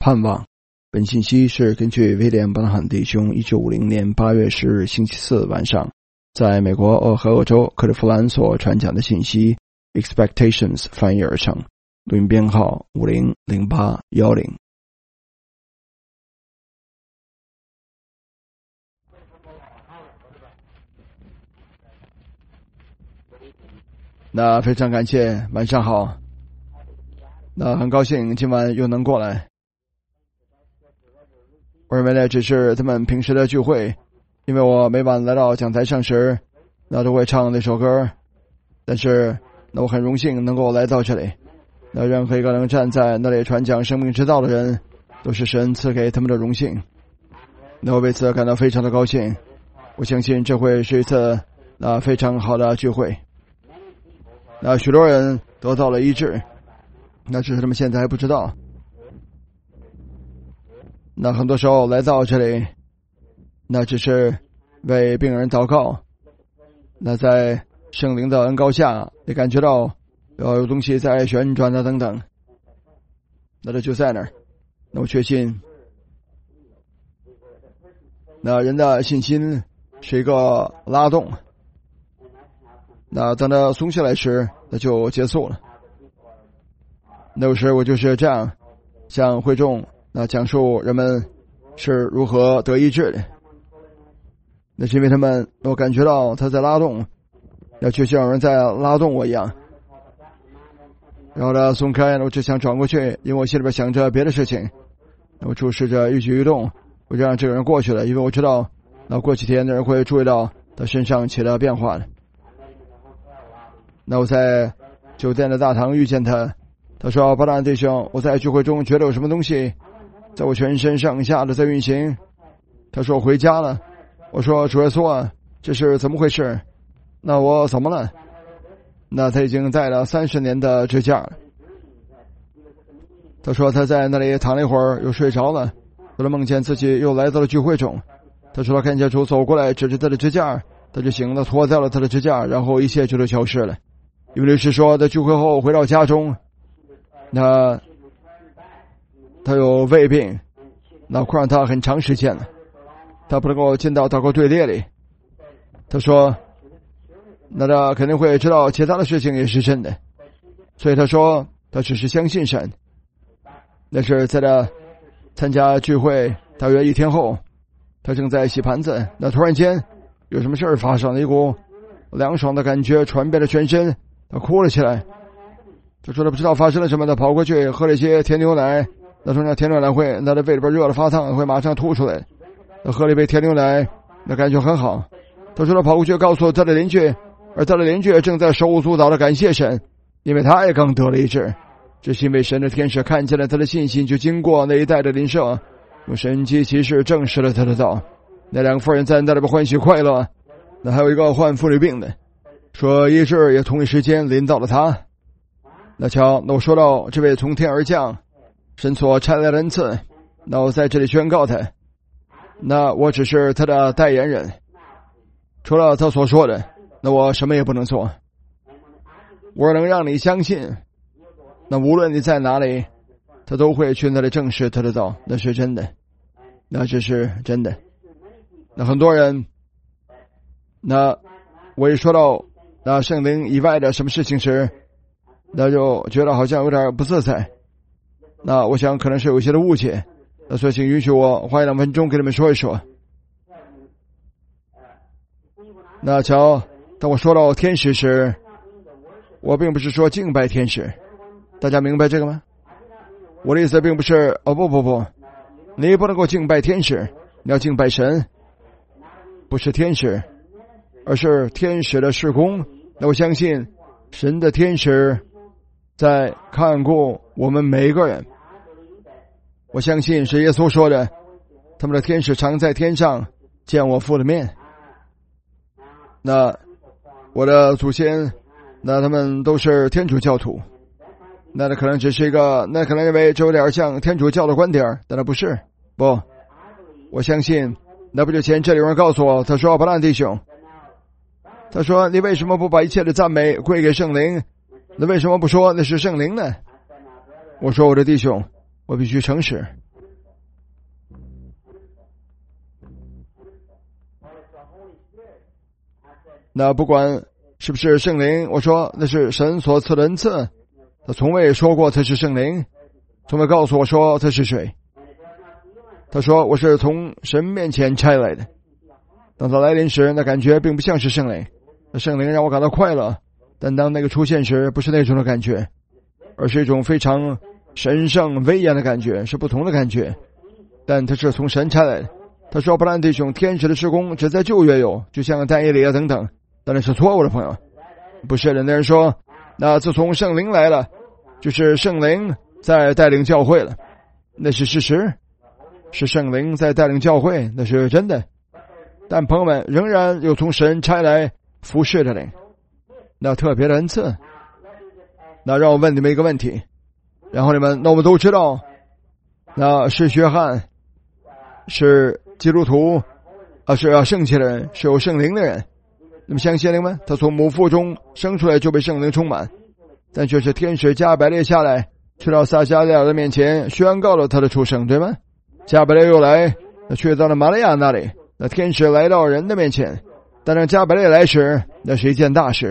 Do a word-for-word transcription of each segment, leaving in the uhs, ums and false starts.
盼望。本信息是根据威廉·伯纳罕弟兄一九五零年八月十日星期四晚上在美国俄亥俄州克利夫兰所传讲的信息 Expectations 翻译而成，录音编号五零零八一零。那非常感谢，晚上好。那很高兴今晚又能过来。我认为呢，只是他们平时的聚会，因为我每晚来到讲台上时，那都会唱那首歌。但是，那我很荣幸能够来到这里。那任何一个能站在那里传讲生命之道的人，都是神赐给他们的荣幸。那我为此感到非常的高兴。我相信这会是一次那非常好的聚会。那许多人得到了医治，那只是他们现在还不知道。那很多时候来到这里，那只是为病人祷告。那在圣灵的恩膏下，你感觉到有东西在旋转的等等。那这就在那儿。那我确信，那人的信心是一个拉动。那当他松下来时，那就结束了。那时我就是这样向会众那讲述人们是如何得医治的。那是因为他们我感觉到他在拉动，那就像有人在拉动我一样。然后呢松开，我只想转过去，因为我心里边想着别的事情。我注视着一举一动，我就让这个人过去了，因为我知道那过几天的人会注意到他身上起了变化的。那我在酒店的大堂遇见他，他说：“巴兰弟兄，我在聚会中觉得有什么东西在我全身上下的在运行。”他说：“我回家了。”我说：“主耶稣啊，这是怎么回事？那我怎么了？”那他已经戴了三十年的支架了。他说他在那里躺了一会儿，又睡着了。后来梦见自己又来到了聚会中。他说他看见主走过来，指着他的支架，他就醒了，脱掉了他的支架，然后一切就都消失了。因为律师说，在聚会后回到家中，那他有胃病，那会让他很长时间了，他不能够进到祷告队列里。他说那他肯定会知道其他的事情也是真的，所以他说他只是相信神。那是在他参加聚会大约一天后，他正在洗盘子，那突然间有什么事儿发生了，一股凉爽的感觉传遍了全身，他哭了起来。他说他不知道发生了什么，他跑过去喝了一些甜牛奶。那说那甜牛奶会他的胃里边热了发烫，会马上吐出来。他喝了一杯甜牛奶，那感觉很好。他说他跑过去告诉他的邻居，而他的邻居正在手舞足蹈的感谢神，因为他也刚得了医治。这是因为神的天使看见了他的信心，就经过那一带的邻舍，用神迹奇事证实了他的道。那两个妇人在那里边欢喜快乐。那还有一个患妇女病的，说医治也同一时间临到了他。那瞧，那我说到这位从天而降神所差来的恩赐，那我在这里宣告他，那我只是他的代言人，除了他所说的，那我什么也不能做。我能让你相信，那无论你在哪里，他都会去那里证实他的道，那是真的，那这是真的。那很多人，那我一说到那圣灵以外的什么事情时，那就觉得好像有点不自在。那我想可能是有一些的误解，那所以请允许我花一两分钟给你们说一说。那瞧，当我说到天使时，我并不是说敬拜天使，大家明白这个吗？我的意思并不是哦不不不，你不能够敬拜天使，你要敬拜神，不是天使，而是天使的事工。那我相信神的天使在看顾我们每一个人。我相信是耶稣说的，他们的天使常在天上见我父的面。那我的祖先，那他们都是天主教徒，那可能只是一个，那可能认为这有点像天主教的观点，但那不是。不，我相信那不久前这里有人告诉我，他说巴兰弟兄，他说你为什么不把一切的赞美归给圣灵？那为什么不说那是圣灵呢？我说我的弟兄，我必须诚实， 那不管是不是圣灵，我说那是神所赐的恩赐，他从未说过他是圣灵，从未告诉我说他是谁。他说我是从神面前差来的。当他来临时，那感觉并不像是圣灵，那圣灵让我感到快乐，但当那个出现时，不是那种的感觉，而是一种非常神圣威严的感觉，是不同的感觉。但他是从神差来的。他说不然弟兄，天使的事工只在旧约有，就像但以理啊等等，当然是错误的，朋友。不是的，那人说那自从圣灵来了，就是圣灵在带领教会了，那是事实，是圣灵在带领教会，那是真的。但朋友们仍然有从神差来服侍的灵，那特别的恩赐。那让我问你们一个问题，然后你们那我们都知道，那是约翰是基督徒啊，是啊圣洁的人，是有圣灵的人。那么相信灵吗？他从母腹中生出来就被圣灵充满，但却是天使加百列下来，去到撒迦利亚的面前宣告了他的出生，对吗？加百列又来，那去到了玛利亚那里，那天使来到人的面前，但让加百列来时，那是一件大事。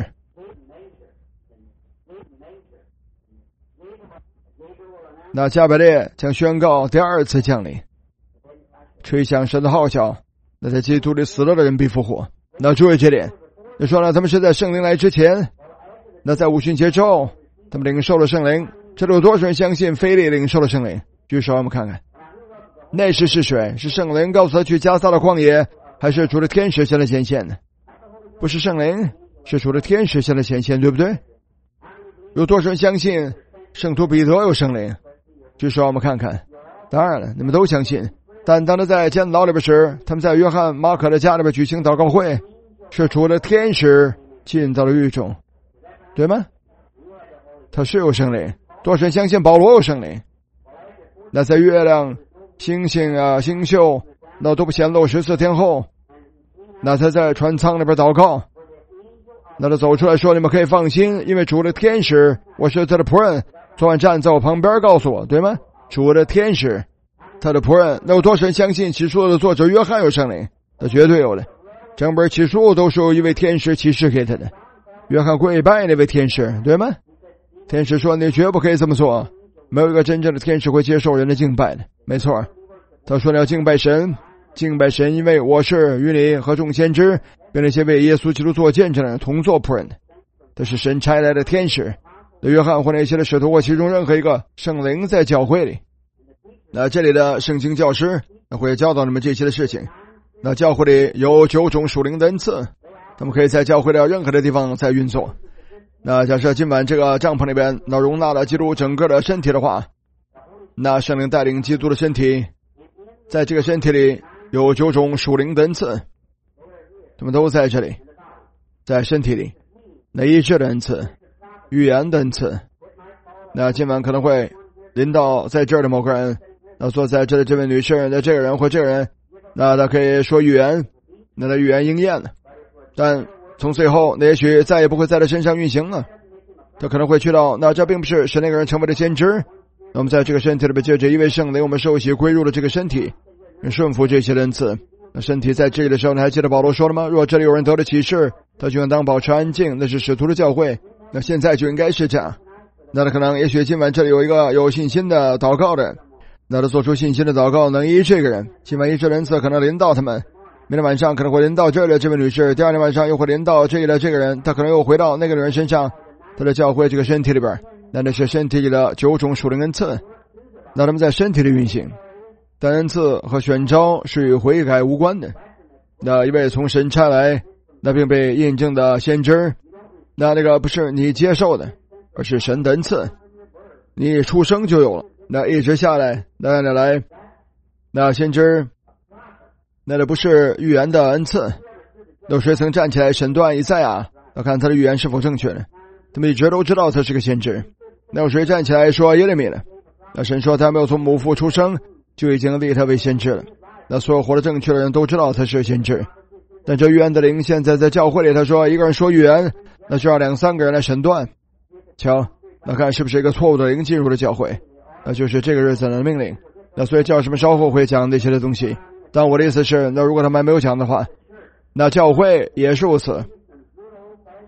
那加百列将宣告第二次降临，吹响神的号角，那在基督里死了的人必复活。那注意这点，就说呢，他们是在圣灵来之前，那在五旬节之后，他们领受了圣灵。这里有多少人相信腓利领受了圣灵？举手，我们看看。那时是谁？是圣灵告诉他去加撒的旷野，还是主的天使向他显现呢？不是圣灵，是主的天使向他显现，对不对？有多少人相信圣徒彼得有圣灵？举手，我们看看。当然了，你们都相信。但当他在监牢里边时，他们在约翰马可的家里边举行祷告会，是主的天使进到了狱中，对吗？他是有圣灵。多少人相信保罗有圣灵？那在月亮、星星啊、星宿那都不显露十四天后，那他在船舱里边祷告，那他走出来说：“你们可以放心，因为主的天使，我是他的仆人，昨晚站在我旁边告诉我，对吗？主的天使。”他的仆人，那有多少人相信启书的作者约翰有圣灵？他绝对有的。整本启书都是由一位天使启示给他的。约翰跪拜那位天使，对吗？天使说你绝不可以这么做，没有一个真正的天使会接受人的敬拜的。没错，他说你要敬拜神，敬拜神，因为我是与你和众先知并那些为耶稣基督做见证的人同做仆人的。这是神差来的天使。那约翰或那些的使徒或其中任何一个，圣灵在教会里。那这里的圣经教师会教导你们这些的事情。那教会里有九种属灵的恩赐，他们可以在教会的任何的地方在运作。那假设今晚这个帐篷里边那容纳了基督整个的身体的话，那圣灵带领基督的身体，在这个身体里有九种属灵的恩赐，他们都在这里，在身体里。那医治的恩赐，预言的恩赐，那今晚可能会临到在这儿的某个人，那坐在这里这位女士，那这个人或这个人，那他可以说预言，那他预言应验了，但从最后那也许再也不会在他身上运行了。他可能会去到，那这并不是使那个人成为了先知。那我们在这个身体里边借着一位圣灵，我们受洗归入了这个身体，顺服这些恩赐。那身体在这里的时候，你还记得保罗说了吗？如果这里有人得了启示，他就应当保持安静，那是使徒的教会。那现在就应该是这样。那他可能也许今晚这里有一个有信心的祷告的，那他做出信心的祷告能医这个人，今晚医治的恩赐可能临到他们，明天晚上可能会临到这里的这位女士，第二天晚上又会临到这里的这个人，他可能又回到那个人身上，他的教会这个身体里边，那那是身体里的九种属灵恩赐，那他们在身体里运行。但恩赐和选召是与悔改无关的。那一位从神差来，那并被印证的先知，那那个不是你接受的，而是神的恩赐，你出生就有了，那一直下来，那那来，那先知，那这不是预言的恩赐。有谁曾站起来审断以赛亚，要看他的预言是否正确的？他们一直都知道他是个先知。那有谁站起来说耶利米呢？那神说他没有从母腹出生，就已经立他为先知了。那所有活得正确的人都知道他是先知。但这预言的灵现在在教会里，他说一个人说预言，那需要两三个人来审断。瞧，那看是不是一个错误的灵进入了教会，那就是这个日子的命令。那所以教师们稍后会讲这些的东西。但我的意思是，那如果他们没有讲的话，那教会也是如此。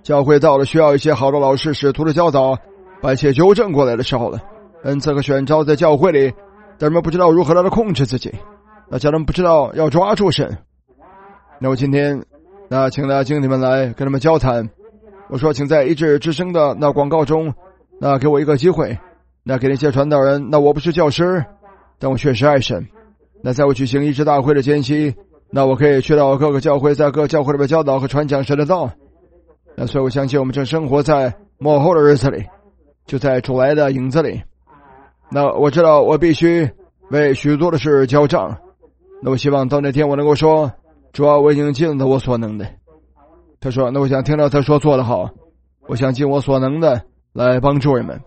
教会到了需要一些好的老师使徒的教导，把一切纠正过来的时候了。恩赐和选召在教会里，但人们不知道如何来控制自己，那叫人们不知道要抓住神。那我今天那请了经理们来跟他们交谈，我说请在一致之声的那广告中，那给我一个机会，那给那些传道人，那我不是教师，但我确实爱神。那在我举行医治大会的间隙，那我可以去到各个教会，在各教会里边教导和传讲神的道。那所以我相信我们正生活在末后的日子里，就在主来的影子里。那我知道我必须为许多的事交账，那我希望到那天我能够说，主啊，我已经尽了我所能的。他说，那我想听到他说做得好，我想尽我所能的来帮助人们。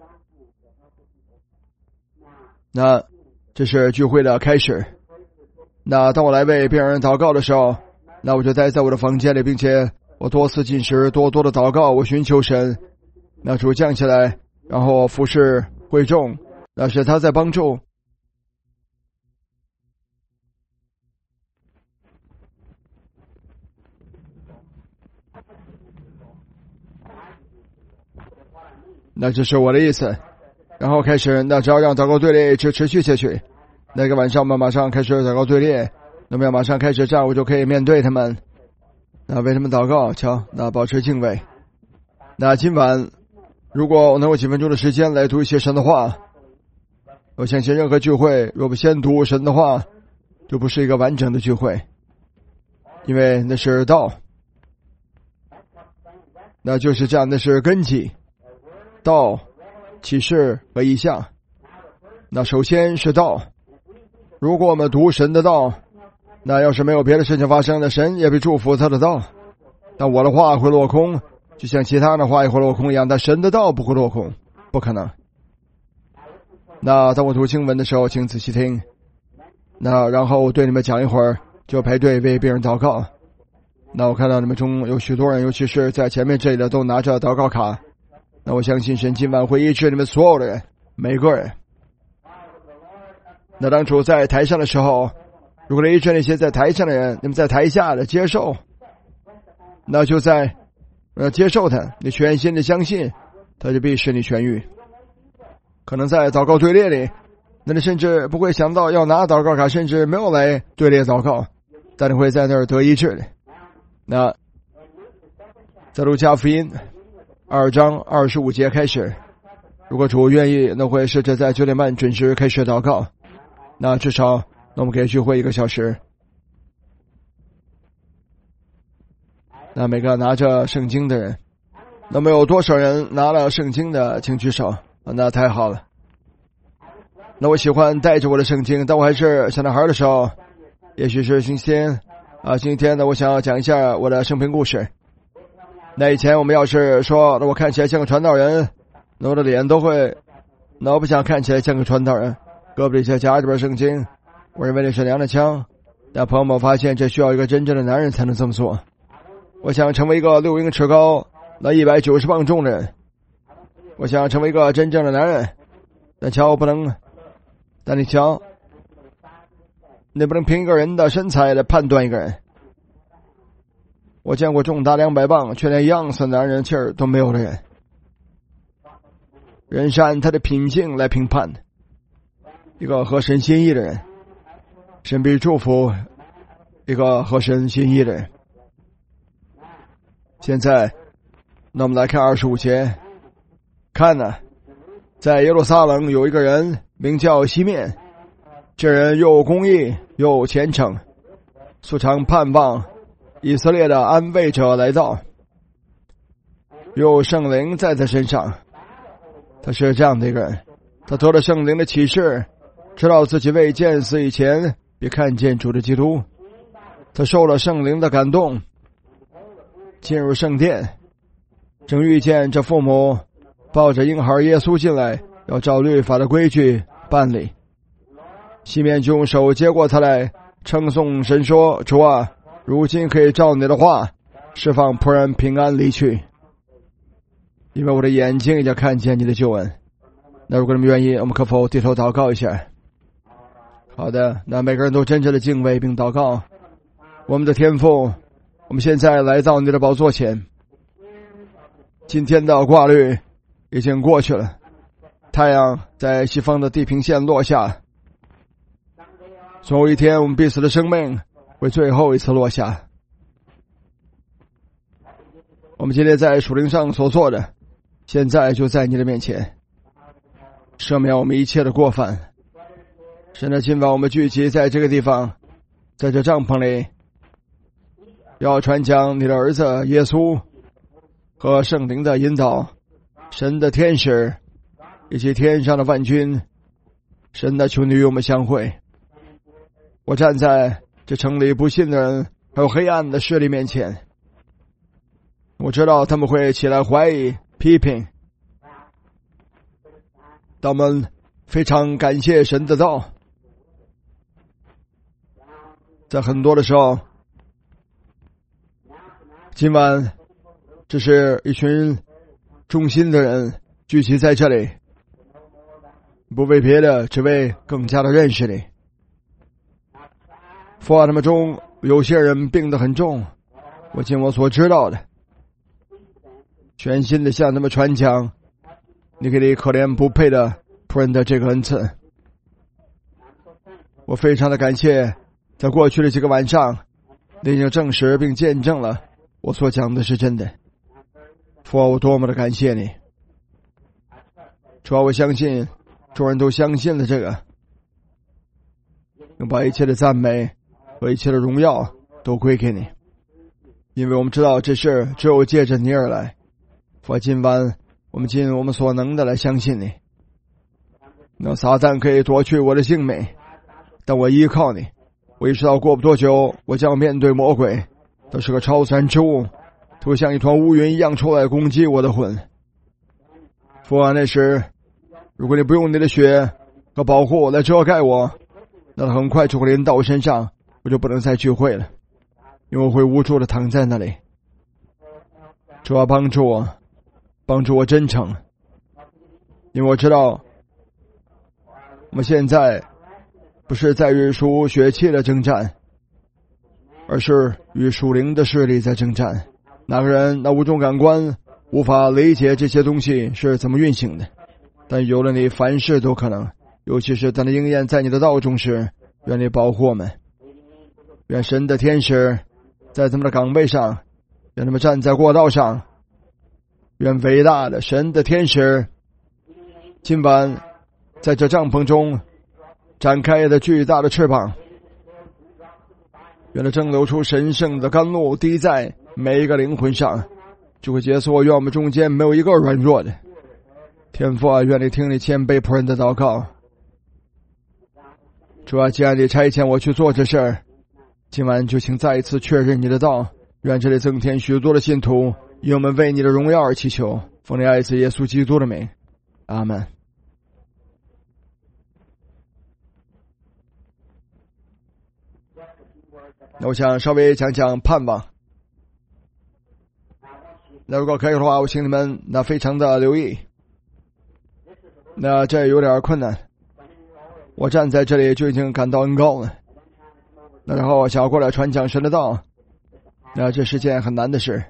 那这是聚会的开始。那当我来为病人祷告的时候，那我就待在我的房间里，并且我多次进食，多多的祷告，我寻求神，那主降起来，然后服侍会众，那是他在帮助。那这是我的意思。然后开始，那只要让祷告队列一直持续下去，那个晚上我们马上开始祷告队列，那么要马上开始站，我就可以面对他们，那为他们祷告，瞧，那保持敬畏。那今晚如果我能有几分钟的时间来读一些神的话，我相信任何聚会若不先读神的话，就不是一个完整的聚会，因为那是道，那就是这样，那是根基，道、启示和异象。那首先是道，如果我们读神的道，那要是没有别的事情发生，那神也必祝福他的道。但我的话会落空，就像其他的话也会落空一样，但神的道不会落空，不可能。那当我读经文的时候，请仔细听，那然后对你们讲一会儿，就排队为别人祷告。那我看到你们中有许多人，尤其是在前面这里的，都拿着祷告卡。那我相信神今晚会医治你们所有的人，每个人。那当主在台上的时候，如果医治那些在台上的人，你们在台下的接受，那就在呃接受他，你全心的相信，他就必使你痊愈。可能在祷告队列里，那你甚至不会想到要拿祷告卡，甚至没有来队列祷告，但你会在那儿得医治的。那在路加福音二章二十五节开始，如果主愿意，那会试着在九点半准时开始祷告。那至少那我们可以聚会一个小时。那每个拿着圣经的人，那么有多少人拿了圣经的请举手。那太好了。那我喜欢带着我的圣经，当我还是小男孩的时候，也许是星期天啊，星期天呢，我想要讲一下我的生平故事。那以前我们要是说那我看起来像个传道人，那我的脸都会，那我不想看起来像个传道人，胳膊里再夹着本圣经，我认为那是娘的枪。但朋友们发现这需要一个真正的男人才能这么做。我想成为一个六英尺高，那一百九十磅重的人。我想成为一个真正的男人，但瞧我不能，但你瞧，你不能凭一个人的身材来判断一个人。我见过重达两百磅却连样子男人气儿都没有的人。人是按他的品性来评判的。一个合神心意的人，神必祝福一个合神心意的人。现在那我们来看二十五节。看呢，在耶路撒冷有一个人名叫西面，这人又公义又虔诚，素常盼望以色列的安慰者来到，有圣灵在他身上。他是这样的一个人，他得了圣灵的启示，知道自己未见死以前必看见主的基督。他受了圣灵的感动，进入圣殿，正遇见这父母抱着婴孩耶稣进来，要照律法的规矩办理。西面就用手接过他来，称颂神说，主啊，如今可以照你的话释放仆人平安离去，因为我的眼睛已经看见你的救恩。那如果你们愿意，我们可否低头祷告一下？好的，那每个人都真正的敬畏并祷告。我们的天父，我们现在来到你的宝座前， 今天的挂绿已经过去了，太阳在西方的地平线落下，总有一天我们彼此的生命会最后一次落下。我们今天在属灵上所做的，现在就在你的面前，赦免我们一切的过犯。现在今晚我们聚集在这个地方，在这帐篷里，要传讲你的儿子耶稣和圣灵的引导，神的天使以及天上的万军，神的求你与我们相会。我站在这城里不信的人还有黑暗的势力面前，我知道他们会起来怀疑批评，但我们非常感谢神的道。在很多的时候，今晚这是一群忠心的人聚集在这里，不为别的，只为更加的认识你。父啊，他们中有些人病得很重，我尽我所知道的，全心的向他们传讲你给你可怜不配的仆人的这个恩赐。我非常的感谢，在过去的几个晚上，你已经证实并见证了我所讲的是真的。父啊，我多么的感谢你。主啊，我相信众人都相信了这个，能把一切的赞美和一切的荣耀都归给你，因为我们知道这事只有借着你而来。父啊，今晚我们尽我们所能的来相信你。那撒旦可以夺去我的性命，但我依靠你。我意识到过不多久我将面对魔鬼，他是个超自然之物，他会像一团乌云一样出来攻击我的魂。父啊，那时如果你不用你的血和保护来遮盖我，那他很快就会临到我身上，我就不能再聚会了，因为我会无助的躺在那里。主啊，帮助我，帮助我真诚，因为我知道我们现在不是在与属血气的征战，而是与属灵的势力在征战。哪个人那五种感官无法理解这些东西是怎么运行的，但有了你凡事都可能，尤其是当它应验在你的道中时。愿你保护我们，愿神的天使在他们的岗位上，愿他们站在过道上，愿伟大的神的天使今晚在这帐篷中展开的巨大的翅膀，愿它蒸流出神圣的甘露，滴在每一个灵魂上，就会解锁。愿我们中间没有一个软弱的。天父啊，愿你听你谦卑仆人的祷告。主啊，既然你差遣我去做这事儿，今晚就请再一次确认你的道。愿这里增添许多的信徒，以我们为你的荣耀而祈求，奉你爱子耶稣基督的名，阿们。那我想稍微讲讲盼望。那如果可以的话，我请你们那非常的留意。那这有点困难，我站在这里就已经感到恩高了。那然后我想要过来传讲神的道，那这是件很难的事。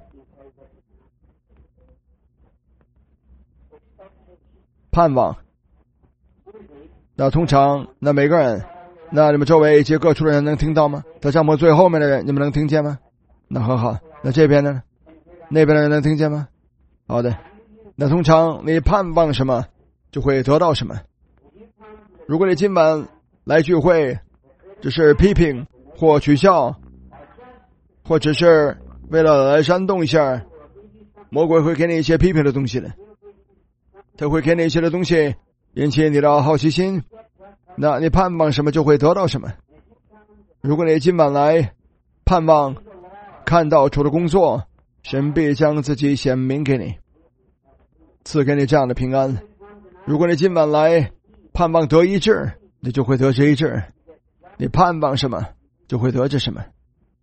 盼望。那通常那每个人，那你们周围一些各处的人能听到吗？在帐篷最后面的人，你们能听见吗？那很好。那这边的呢？那边的人能听见吗？好的。那通常你盼望什么，就会得到什么。如果你今晚来聚会只是批评或取笑，或只是为了来煽动一下，魔鬼会给你一些批评的东西的，他会给你一些的东西引起你的好奇心，那你盼望什么就会得到什么。如果你今晚来盼望看到主的工作，神必将自己显明给你，赐给你这样的平安。如果你今晚来盼望得医治，你就会得这医治。你盼望什么就会得着什么。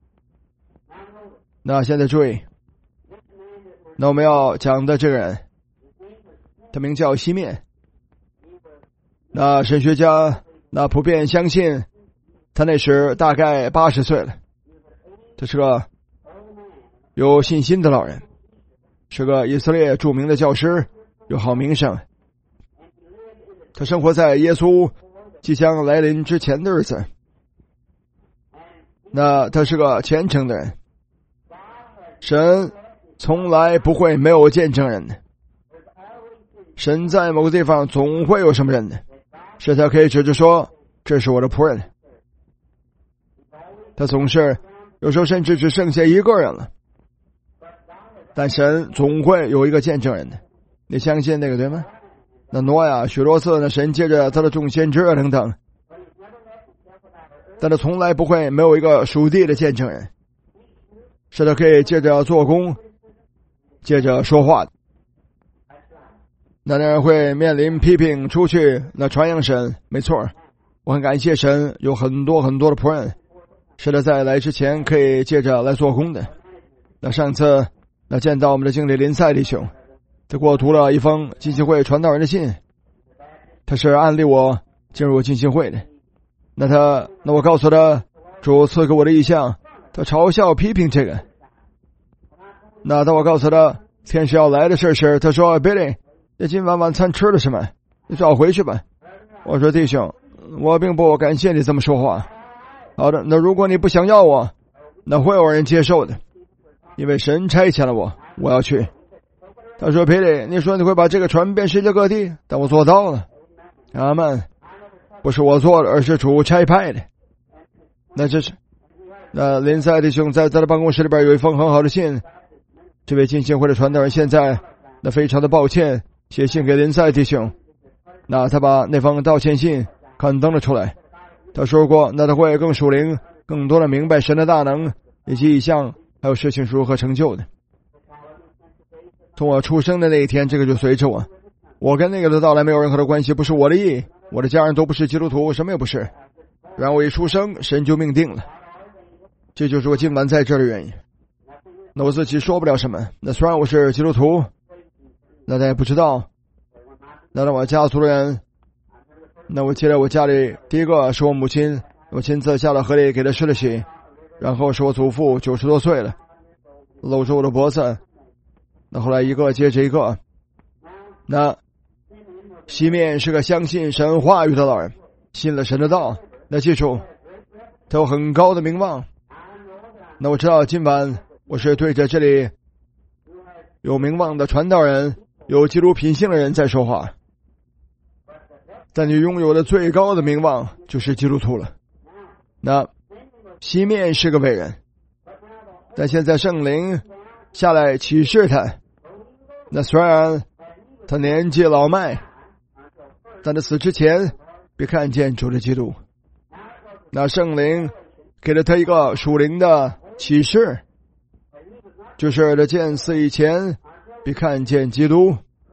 那现在注意，那我们要讲的这个人，他名叫西面。那神学家那普遍相信他那时大概八十岁了，他是个有信心的老人。 是个以色列著名的教师，有好名声。他生活在耶稣即将来临之前的日子。那他是个虔诚的人。神从来不会没有见证人的。神在某个地方总会有什么人的，是他可以指着说，这是我的仆人。他总是有时候甚至只剩下一个人了，但神总会有一个见证人的。你相信那个对吗？那挪亚、许多次，那神借着他的众先知等等，但他从来不会没有一个属地的见证人，是他可以借着做工，借着说话的。那人会面临批评，出去那传扬神，没错，我很感谢神有很多很多的仆人，是他在来之前可以借着来做工的。那上次那见到我们的经理林赛弟兄，他给我读了一封浸信会传道人的信，他是安利我进入浸信会的。那他那我告诉他主赐给我的意向，他嘲笑批评这个。那当我告诉他天使要来的事时，他说 Billy， 你今晚晚餐吃了什么？你最好回去吧。我说弟兄，我并不感谢你这么说话。好的，那如果你不想要我，那会有人接受的，因为神差遣了我，我要去。他说 Billy， 你说你会把这个传遍世界各地，但我做到了。阿们，不是我做的，而是主差派的。那这是那林赛弟兄在他的办公室里边有一封很好的信，这位浸信会的传道人现在那非常的抱歉，写信给林赛弟兄。那他把那封道歉信刊登了出来。他说过，那他会更属灵，更多的明白神的大能以及意象，还有事情如何成就的。从我出生的那一天，这个就随着我，我跟那个的到来没有任何的关系，不是我的意，我的家人都不是基督徒，什么也不是。然后我一出生，神就命定了，这就是我今晚在这儿的原因。那我自己说不了什么，那虽然我是基督徒，那他也不知道。那让我家族的人，那我记得我家里第一个是我母亲，我亲自下了河里给她施了洗，然后是我祖父九十多岁了，搂着我的脖子。那后来一个接着一个。那西面是个相信神话语的老人，信了神的道。那记住，他有很高的名望。那我知道今晚我是对着这里有名望的传道人，有基督品性的人在说话。但你拥有的最高的名望就是基督徒了。那西面是个伟人，但现在圣灵下来启示他。那虽然他年纪老迈，但他死之前别看见主的基督。那圣灵给了他一个属灵的启示，就是他见死以前别看见基督。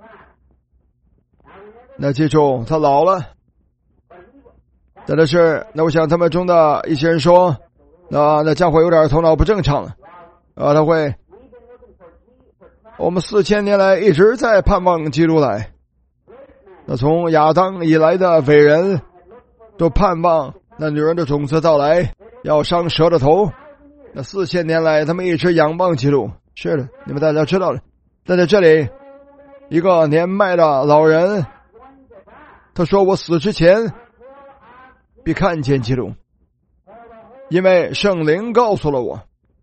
那记住，他老了。但的是，那我想他们中的一些人说，那那家伙有点头脑不正常了啊，他会。我们四千年来一直在盼望基督来，那从亚当以来的伟人都盼望那女人的种子到来，要伤蛇的头。那四千年来他们一直仰望基督。是的，你们大家知道了。但在这里一个年迈的老人，他说我死之前必看见基督，因为圣灵告诉了我。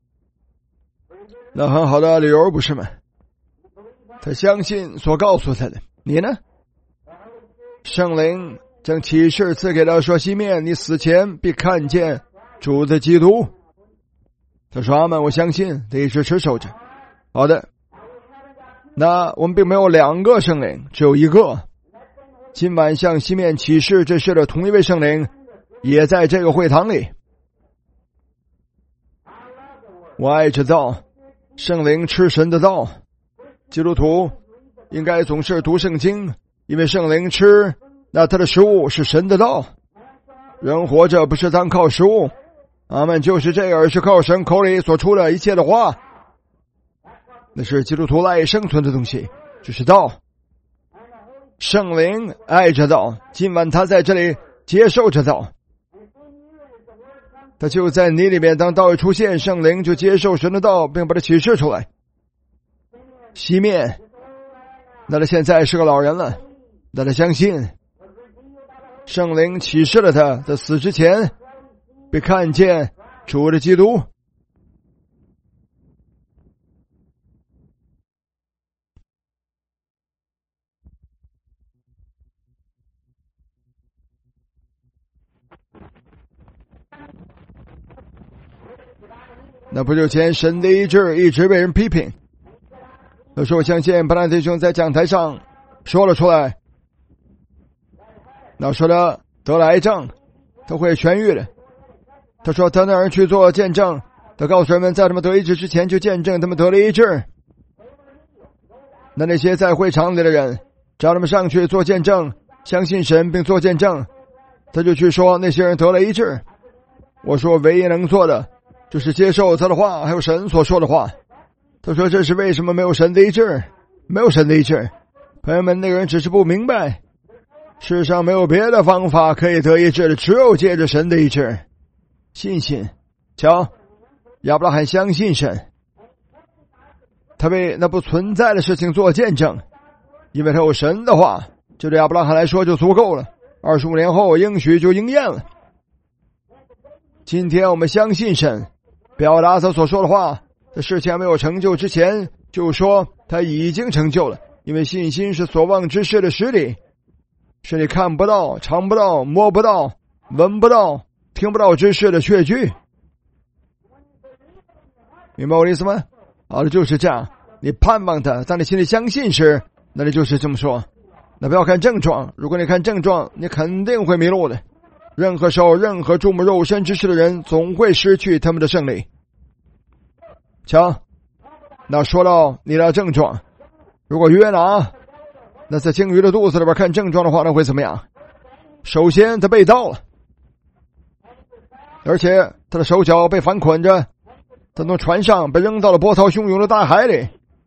那很好的理由不是吗？他相信所告诉他的。你呢？圣灵将启示赐给他，说西面你死前必看见主的基督。他说阿们，我相信，他一直持守着。好的，那我们并没有两个圣灵，只有一个。今晚向西面启示这事的同一位圣灵也在这个会堂里。我爱这道，圣灵吃神的道。基督徒应该总是读圣经，因为圣灵吃，那他的食物是神的道。人活着不是单靠食物，阿们，就是这个，而是靠神口里所出的一切的话。那是基督徒赖以生存的东西，就是道。圣灵爱着道，今晚他在这里接受着道，他就在你里面。当道一出现，圣灵就接受神的道，并把它启示出来。 熄灭。那他现在是个老人了，那他相信圣灵启示了他在死之前被看见主的基督。那不久前神的医治一直被人批评，有时候我相信巴兰弟兄在讲台上说了出来，那说了得了癌症他会痊愈的，他说他让人去做见证，他告诉人们在他们得医治之前就见证他们得了医治。那那些在会场里的人叫他们上去做见证，相信神并做见证，他就去说那些人得了医治。我说唯一能做的就是接受他的话还有神所说的话。他说这是为什么没有神的医治，没有神的医治。朋友们，那个人只是不明白世上没有别的方法可以得医治的，只有借着神的医治。信心，瞧，亚伯拉罕相信神，他为那不存在的事情做见证，因为他有神的话，这对亚伯拉罕来说就足够了。二十五年后应许就应验了。今天我们相信神，表达他所说的话，在事情还没有成就之前就说他已经成就了，因为信心是所望之事的实底，是你看不到尝不到摸不到闻不到听不到之事的确据。明白我的意思吗？好的，就是这样，你盼望他，当你心里相信时，那你就是这么说。那不要看症状，如果你看症状，你肯定会迷路的。任何时候任何注目肉身之事的人总会失去他们的胜利。瞧，那说到你的症状，如果约拿那在鲸鱼的肚子里边看症状的话，那会怎么样？首先他被盗了，而且他的手脚被反捆着，他从船上被扔到了波涛汹涌的大海里，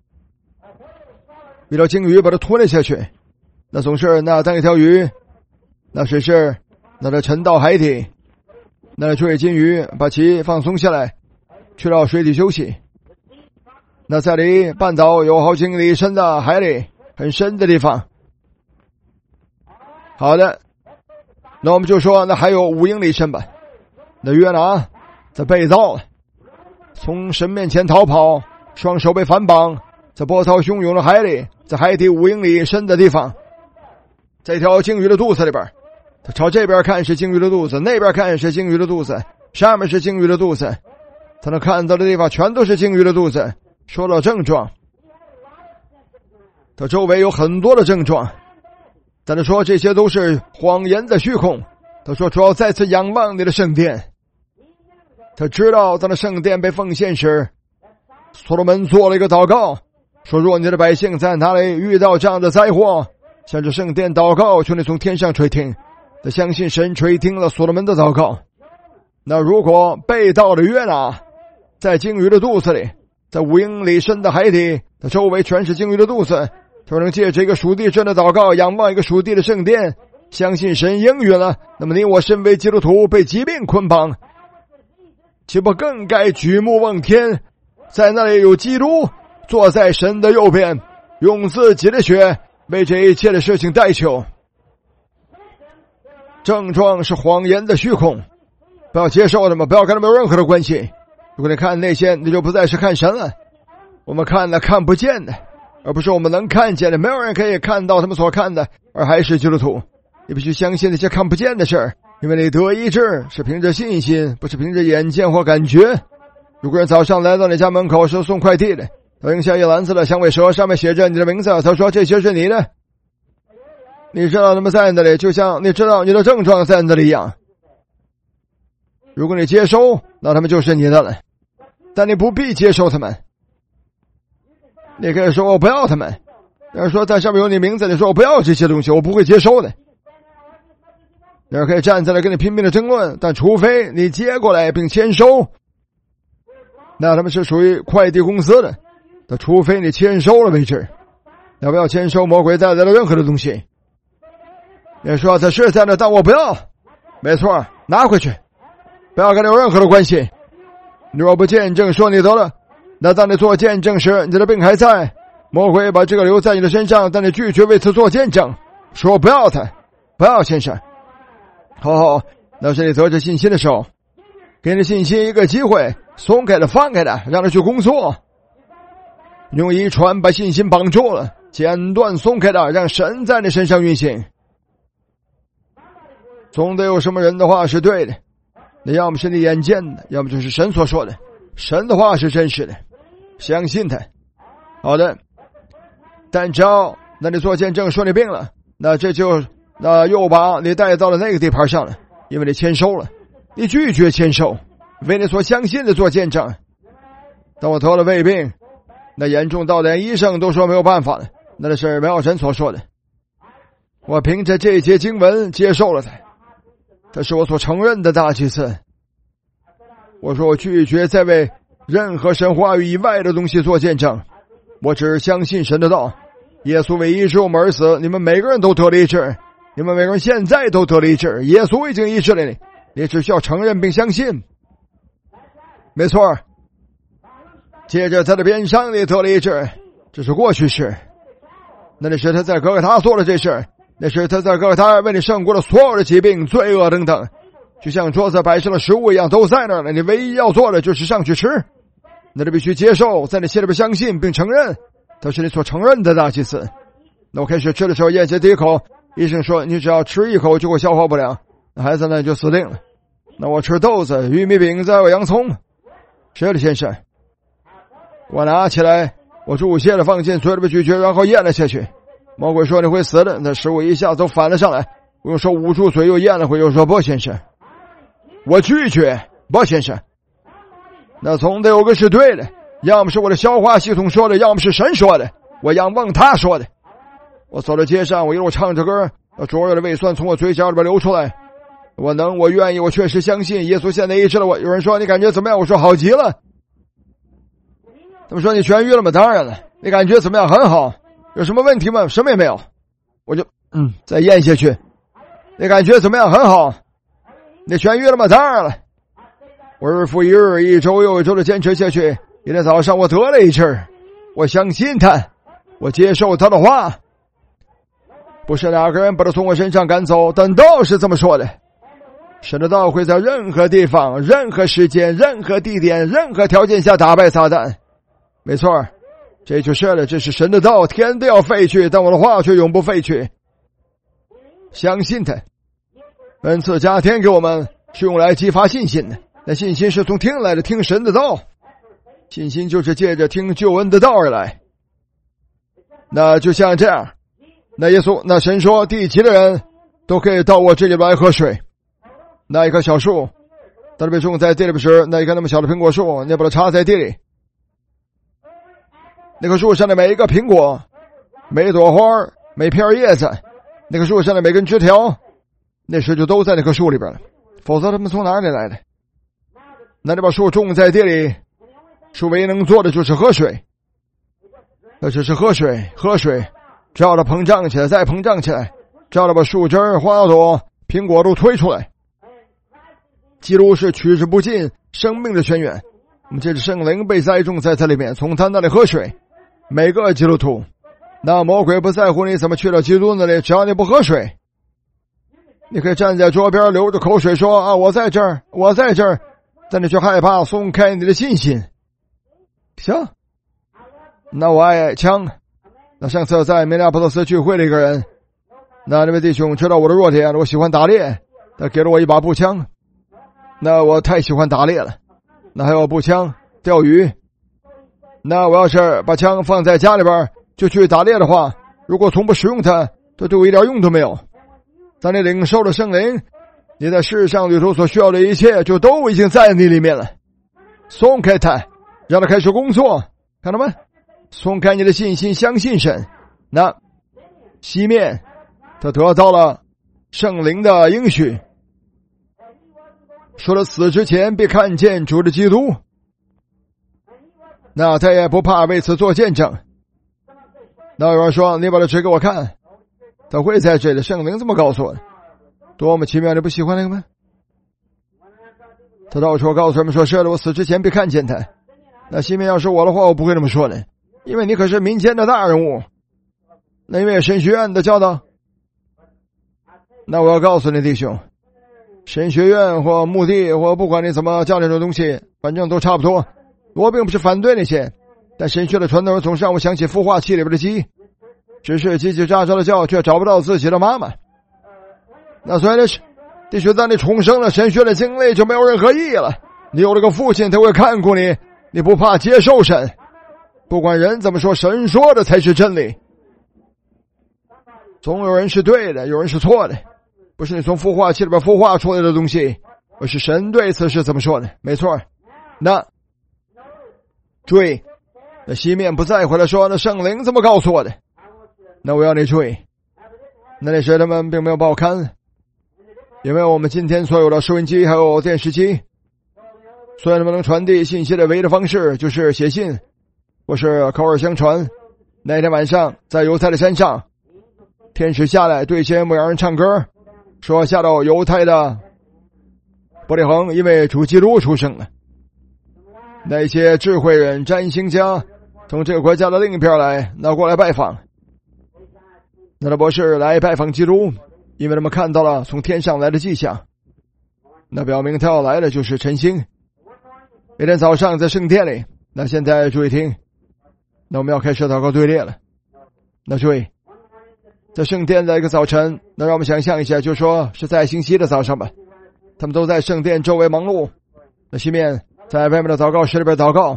遇到鲸鱼把他吞了下去。那总是那当一条鱼，那只是那它沉到海底，那这位金鱼把鳍放松下来，去到水底休息。那在离半岛有好几里深的海里，很深的地方。好的，那我们就说那还有五英里深吧。那约拿在被盗了，从神面前逃跑，双手被反绑，在波涛汹涌的海里，在海底五英里深的地方，在一条鲸鱼的肚子里边，他朝这边看是鲸鱼的肚子，那边看是鲸鱼的肚子，上面是鲸鱼的肚子，他能看到的地方全都是鲸鱼的肚子。说到症状，他周围有很多的症状，但他说这些都是谎言的虚空。他说主要再次仰望你的圣殿。他知道当的圣殿被奉献时，所罗门做了一个祷告，说若你的百姓在哪里遇到这样的灾祸，向着圣殿祷告，求你从天上垂听。他相信神垂听了所罗门的祷告。那如果被盗的约拿在鲸鱼的肚子里，在五英里深的海底，它周围全是鲸鱼的肚子，他能借这个属地真的祷告，仰望一个属地的圣殿，相信神应允了，那么你我身为基督徒被疾病捆绑，岂不更该举目望天，在那里有基督坐在神的右边，用自己的血为这一切的事情代求。症状是谎言的虚空，不要接受他们，不要跟他们有任何的关系。如果你看那些，你就不再是看神了。我们看了看不见的，而不是我们能看见的。没有人可以看到他们所看的，而还是基督徒。你必须相信那些看不见的事儿，因为你得医治是凭着信心，不是凭着眼见或感觉。如果人早上来到你家门口是送快递的，他扔下一篮子的响尾蛇，上面写着你的名字，他说这些是你的，你知道他们在那里，就像你知道你的症状在那里一样。如果你接收，那他们就是你的了，但你不必接受他们。你可以说我不要他们，要是说在上面有你名字，你说我不要这些东西，我不会接收的。你可以站在那跟你拼命的争论，但除非你接过来并签收，那他们是属于快递公司的，那除非你签收了为止。要不要签收魔鬼带来的任何的东西？你说他是在那，但我不要，没错，拿回去，不要跟你有任何的关系。你若不见证说你得了，那当你做见证时，你的病还在， 魔鬼把这个留在你的身上，但你拒绝为此做见证，说不要他，不要先生。好好，那是你得着信心的时候，给你信心一个机会，松开的放开的，让他去工作，用遗传把信心绑住了，剪断松开的，让神在你身上运行。总得有什么人的话是对的，那要么是你眼见的，要么就是神所说的，神的话是真实的，相信他。好的，但只要那你做见证说你病了，那这就那又把你带到了那个地盘上了，因为你签收了，你拒绝签收，为你所相信的做见证。当我得了胃病，那严重到连医生都说没有办法了，那是没有神所说的，我凭着这节经文接受了它，这是我所承认的大祭司。我说我拒绝再为任何神话语以外的东西做见证，我只相信神的道。耶稣为医治我们而死，你们每个人都得了医治，你们每个人现在都得了医治，耶稣已经医治了你，你只需要承认并相信。没错，接着他的边上你得了医治，这是过去式。那你是他在哥哥他做了这事，那是他在哥哥他为你胜过了所有的疾病、罪恶等等，就像桌子摆上了食物一样，都在那儿了，你唯一要做的就是上去吃。那你必须接受，在你心里边相信并承认，他是你所承认的大祭司。那我开始吃的时候，咽下第一口，医生说你只要吃一口就会消化不良，那孩子呢就死定了。那我吃豆子、玉米饼，再有洋葱。是的，先生。我拿起来，我注泻了，放进嘴里边咀嚼，然后咽了下去。魔鬼说你会死的，那食物一下子都反了上来。我用手捂住嘴，又咽了回，又说不，先生。我拒绝，不，先生。那总得有个是对的，要么是我的消化系统说的，要么是神说的，我仰望他说的。我走到街上，我一路唱着歌，灼热的胃酸从我嘴角里边流出来。我能，我愿意，我确实相信耶稣现在医治了我。有人说你感觉怎么样？我说好极了。他们说你痊愈了吗？当然了。你感觉怎么样？很好。有什么问题吗？什么也没有。我就嗯再咽下去。你感觉怎么样？很好。你痊愈了吗？当然了。我日复一日，一周又一周的坚持下去。一天早上我得了一治，我相信他，我接受他的话。不是哪个人把他从我身上赶走，但道是这么说的。神的道会在任何地方、任何时间、任何地点、任何条件下打败撒旦。没错，这就是了，这是神的道，天都要废去，但我的话却永不废去。相信他。恩赐加添给我们是用来激发信心的，那信心是从听来的，听神的道。信心就是借着听救恩的道而来。那就像这样，那耶稣，那神说地级的人都可以到我这里来喝水。那一棵小树，当它被种在地里边时，那一棵那么小的苹果树，你把它插在地里，那棵树上的每一个苹果、每一朵花、每片叶子，那棵树上的每根枝条，那时就都在那棵树里边了，否则他们从哪里来的？那你把树种在地里，树唯一能做的就是喝水，那只是喝水，喝水，只要它膨胀起来，再膨胀起来，只要它把树枝、花朵、苹果都推出来。基督是取之不尽生命的泉源，我们这是圣灵被栽种在这里面，从他那里喝水。每个基督徒，那魔鬼不在乎你怎么去了基督那里，只要你不喝水。你可以站在桌边流着口水说啊，我在这儿，我在这儿，但你却害怕松开你的信心。行，那我爱枪。那上次在明尼阿波利斯聚会的一个人，那那位弟兄知道我的弱点，我喜欢打猎，他给了我一把步枪。那我太喜欢打猎了，那还有步枪、钓鱼。那我要是把枪放在家里边就去打猎的话，如果从不使用它，它对我一点用都没有。当你领受了圣灵，你在世上旅途所需要的一切就都已经在你里面了。松开它，让它开始工作，看到吗？松开你的信心，相信神。那西面他得到了圣灵的应许，说了死之前必看见主的基督，那他也不怕为此做见证。那有人说你把它指给我看，他会在这里，圣灵这么告诉我的，多么奇妙，你不喜欢那个吗？他到处告诉人们说是的，我死之前必看见他。那西面要是我的话，我不会这么说的， 因为你可是民间的大人物。那因为神学院的教导，那我要告诉你弟兄，神学院或墓地或不管你怎么叫那种东西，反正都差不多。我并不是反对那些，但神学的传统总是让我想起孵化器里边的鸡，只是叽叽喳喳的叫，却找不到自己的妈妈。那所以呢，弟兄，当你重生了，神学的经历就没有任何意义了。你有了个父亲，他会看顾你，你不怕接受神，不管人怎么说，神说的才是真理。总有人是对的，有人是错的，不是你从孵化器里边孵化出来的东西，而是神对此是怎么说的。没错。那注意，那西面不再回来说，那圣灵怎么告诉我的？那我要你注意，那那时他们并没有报刊，因为我们今天所有的收音机还有电视机，所以他们能传递信息的唯一的方式就是写信或是口耳相传。那天晚上在犹太的山上，天使下来对一些牧羊人唱歌，说下到犹太的伯利恒，因为主基督出生了。那些智慧人占星家从这个国家的另一边来，那过来拜访。那的博士来拜访基督，因为他们看到了从天上来的迹象，那表明他要来的就是晨星。那天早上在圣殿里，那现在注意听，那我们要开始祷告队列了。那注意，在圣殿的一个早晨，那让我们想象一下，就说是在星期的早上吧，他们都在圣殿周围忙碌。那西面在外面的祷告室里边祷告，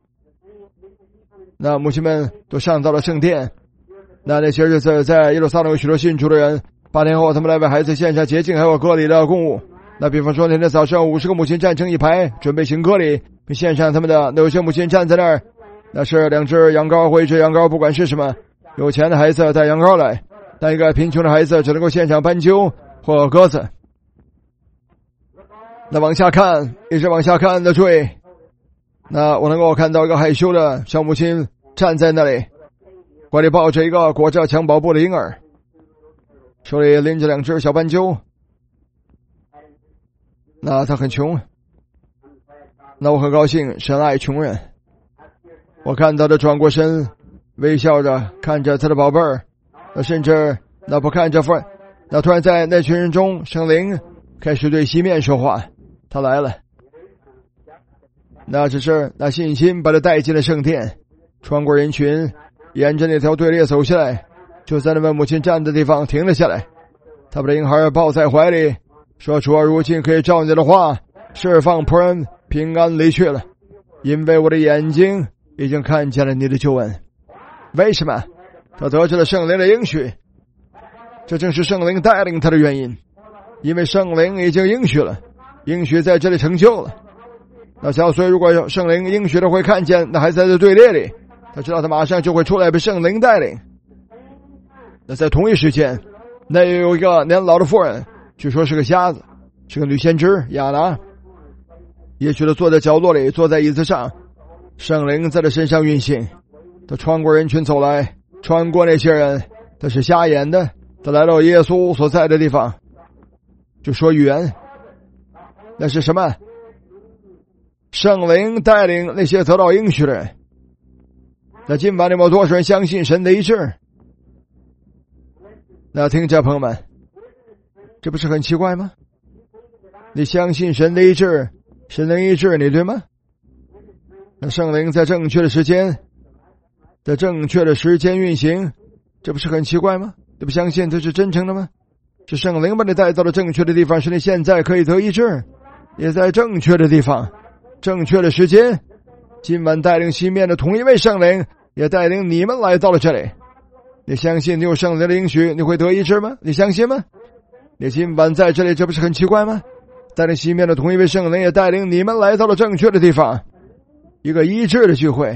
那母亲们都上到了圣殿。那那些日子在耶路撒冷有许多信主的人，八天后他们来为孩子献上洁净还有割礼的供物。那比方说那天早上五十个母亲站成一排，准备行割礼并献上他们的。那有些母亲站在那儿，那是两只羊羔或一只羊羔，不管是什么，有钱的孩子带羊羔来，但一个贫穷的孩子只能够献上斑鸠或鸽子。那往下看，一直往下看的注意，那我能够看到一个害羞的小母亲站在那里，怀里抱着一个裹着襁褓布的婴儿，手里拎着两只小斑鸠。那他很穷，那我很高兴，神爱穷人。我看到他转过身，微笑着看着他的宝贝儿，那甚至那不看着父，那突然在那群人中，圣灵开始对西面说话，他来了。那只是那信心把他带进了圣殿，穿过人群，沿着那条队列走下来，就在那位母亲站的地方停了下来。他把婴孩抱在怀里，说：主啊，如今可以照你的话释放仆人平安离去了，因为我的眼睛已经看见了你的救恩。为什么？他得知了圣灵的应许，这正是圣灵带领他的原因，因为圣灵已经应许了，应许在这里成就了。那小所以如果圣灵应许的会看见，那还在这队列里，他知道他马上就会出来被圣灵带领。那在同一时间，那也有一个年老的妇人，据说是个瞎子，是个女先知亚拿，也许他坐在角落里，坐在椅子上，圣灵在他身上运行，他穿过人群走来，穿过那些人，他是瞎眼的，他来到耶稣所在的地方，就说语言。那是什么？圣灵带领那些得到应许的人。那今晚你们有多少人相信神的医治？那听着朋友们，这不是很奇怪吗？你相信神的医治，神能医治你，对吗？那圣灵在正确的时间，在正确的时间运行，这不是很奇怪吗？你不相信这是真诚的吗？是圣灵把你带到了正确的地方，使你现在可以得医治，也在正确的地方，正确的时间。今晚带领西面的同一位圣灵，也带领你们来到了这里。你相信你有圣灵的应许，你会得医治吗？你相信吗？你今晚在这里，这不是很奇怪吗？带领西面的同一位圣灵，也带领你们来到了正确的地方，一个医治的聚会。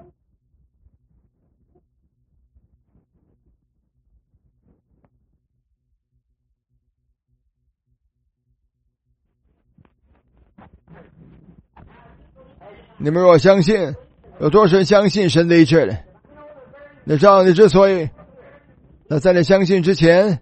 你们若相信，有多少人相信神的医治的？你知道你之所以，那在你相信之前，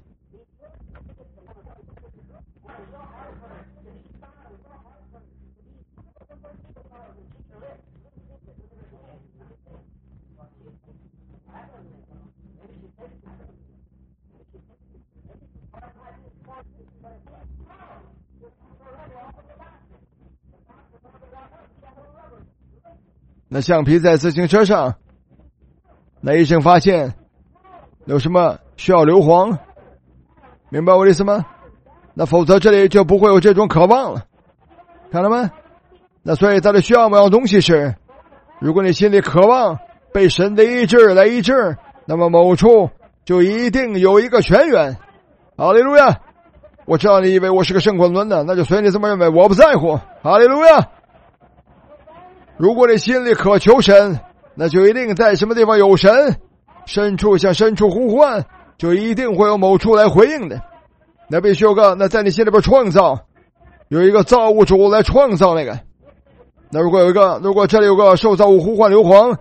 那橡皮在自行车上，那医生发现有什么需要硫磺，明白我的意思吗？那否则这里就不会有这种渴望了，看到吗？那所以他的需要某样东西是，如果你心里渴望被神的医治来医治，那么某处就一定有一个泉源。哈利路亚！我知道你以为我是个圣滚轮的，那就随你这么认为，我不在乎。哈利路亚！如果你心里渴求神，那就一定在什么地方有神，深处向深处呼唤，就一定会有某处来回应的。那必须有个，那在你心里边创造，有一个造物主来创造那个。那如果有一个，如果这里有个受造物呼唤硫磺，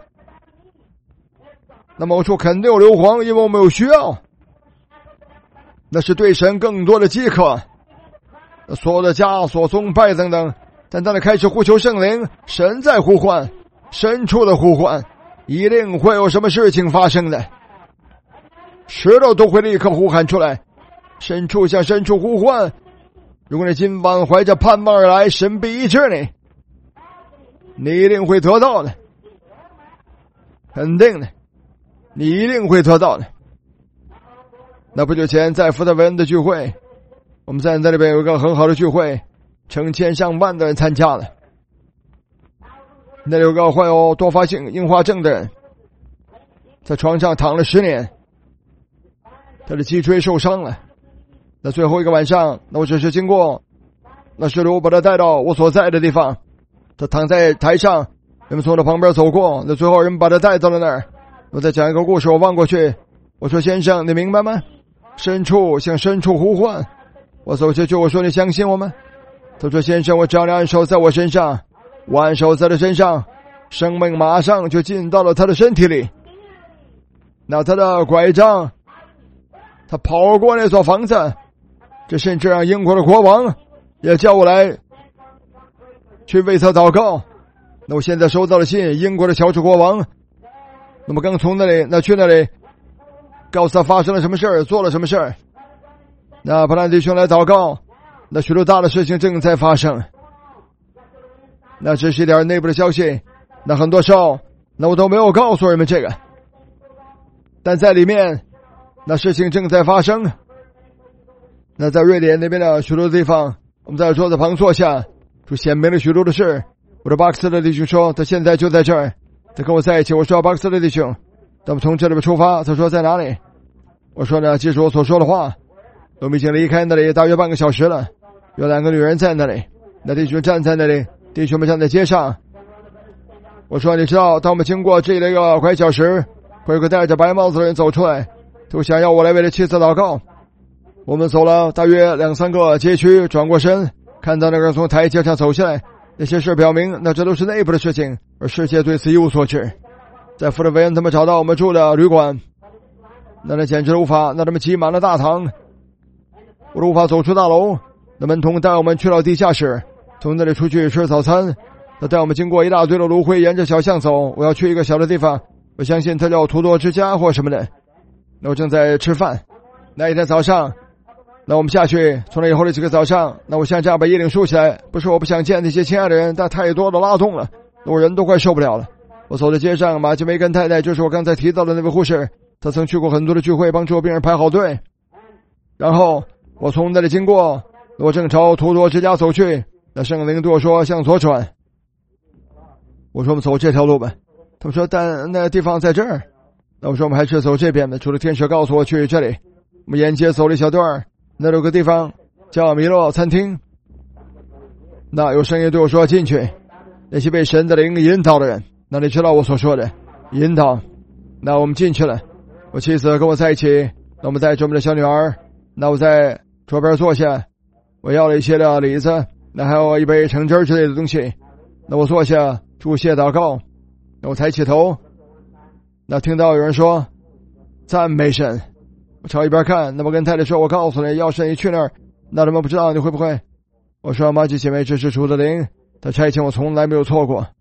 那某处肯定有硫磺，因为我们有需要。那是对神更多的饥渴，所有的枷锁、宗派等等。但当你开始呼求圣灵，神在呼唤，深处的呼唤，一定会有什么事情发生的。石头都会立刻呼喊出来，深处向深处呼唤。如果你今晚怀着盼望而来，神必医治你，你一定会得到的，肯定的，你一定会得到的。那不久前在福特维恩的聚会，我们在那里边有一个很好的聚会，成千上万的人参加了。那里有个患有多发性硬化症的人，在床上躺了十年，他的脊椎受伤了。那最后一个晚上，那我只是经过，那师徒把他带到我所在的地方，他躺在台上，人们从他旁边走过，那最后人把他带到了那儿。我在讲一个故事，我望过去，我说先生，你明白吗？深处向深处呼唤。我走下去，我说你相信我吗？他说先生，我只要你按手在我身上，我按手在他身上，生命马上就进到了他的身体里。那他的拐杖，他跑过那所房子，这甚至让英国的国王也叫我来去为他祷告。那我现在收到了信，英国的乔治国王，那么刚从那里那去那里告诉他发生了什么事儿，做了什么事儿。那布兰弟兄来祷告，那许多大的事情正在发生。那只是一点内部的消息，那很多时候那我都没有告诉人们这个，但在里面那事情正在发生。那在瑞典那边的许多地方，我们在桌子旁坐下，就显明了许多的事。我的巴克斯的弟兄说他现在就在这儿，他跟我在一起。我说巴克斯的弟兄，咱们从这里边出发。他说在哪里？我说呢，记住我所说的话，我们已经离开那里大约半个小时了，有两个女人在那里，那弟兄站在那里，弟兄们站在街上。我说你知道，当我们经过这里的一个拐角时，会有个戴着白帽子的人走出来，都想要我来为了妻子祷告。我们走了大约两三个街区，转过身，看到那个人从台阶上走下来。那些事表明，那这都是内部的事情，而世界对此一无所知。在福特维恩，他们找到我们住的旅馆，那那简直无法，那他们挤满了大堂，我都无法走出大楼。那门童带我们去到地下室，从那里出去吃早餐。他带我们经过一大堆的炉灰，沿着小巷走。我要去一个小的地方，我相信他叫图多之家或什么的。那我正在吃饭。那一天早上，那我们下去，从那以后的几个早上，那我像这样把衣领竖起来，不是我不想见那些亲爱的人，但太多的拉动了，我人都快受不了了。我走在街上，马吉梅根太太就是我刚才提到的那位护士，她曾去过很多的聚会，帮助病人排好队。然后我从那里经过，我正朝图多之家走去，那圣灵对我说向左转。我说我们走这条路吧。他们说但那地方在这儿。那我说我们还是走这边的，除了天使告诉我去这里。我们沿街走了一小段，那有个地方叫米洛餐厅。那有声音对我说进去。那些被神的灵引导的人，那你知道我所说的引导。那我们进去了，我妻子跟我在一起，那我们带着我们的小女儿。那我在桌边坐下，我要了一些的李子，那还有一杯橙汁之类的东西。那我坐下祝谢祷告。那我抬起头，那听到有人说赞美神。我朝一边看，那么跟太太说，我告诉你，要是你去那儿，那他们不知道你会不会。我说马吉姐妹，这是主的灵，他差遣我从来没有错过。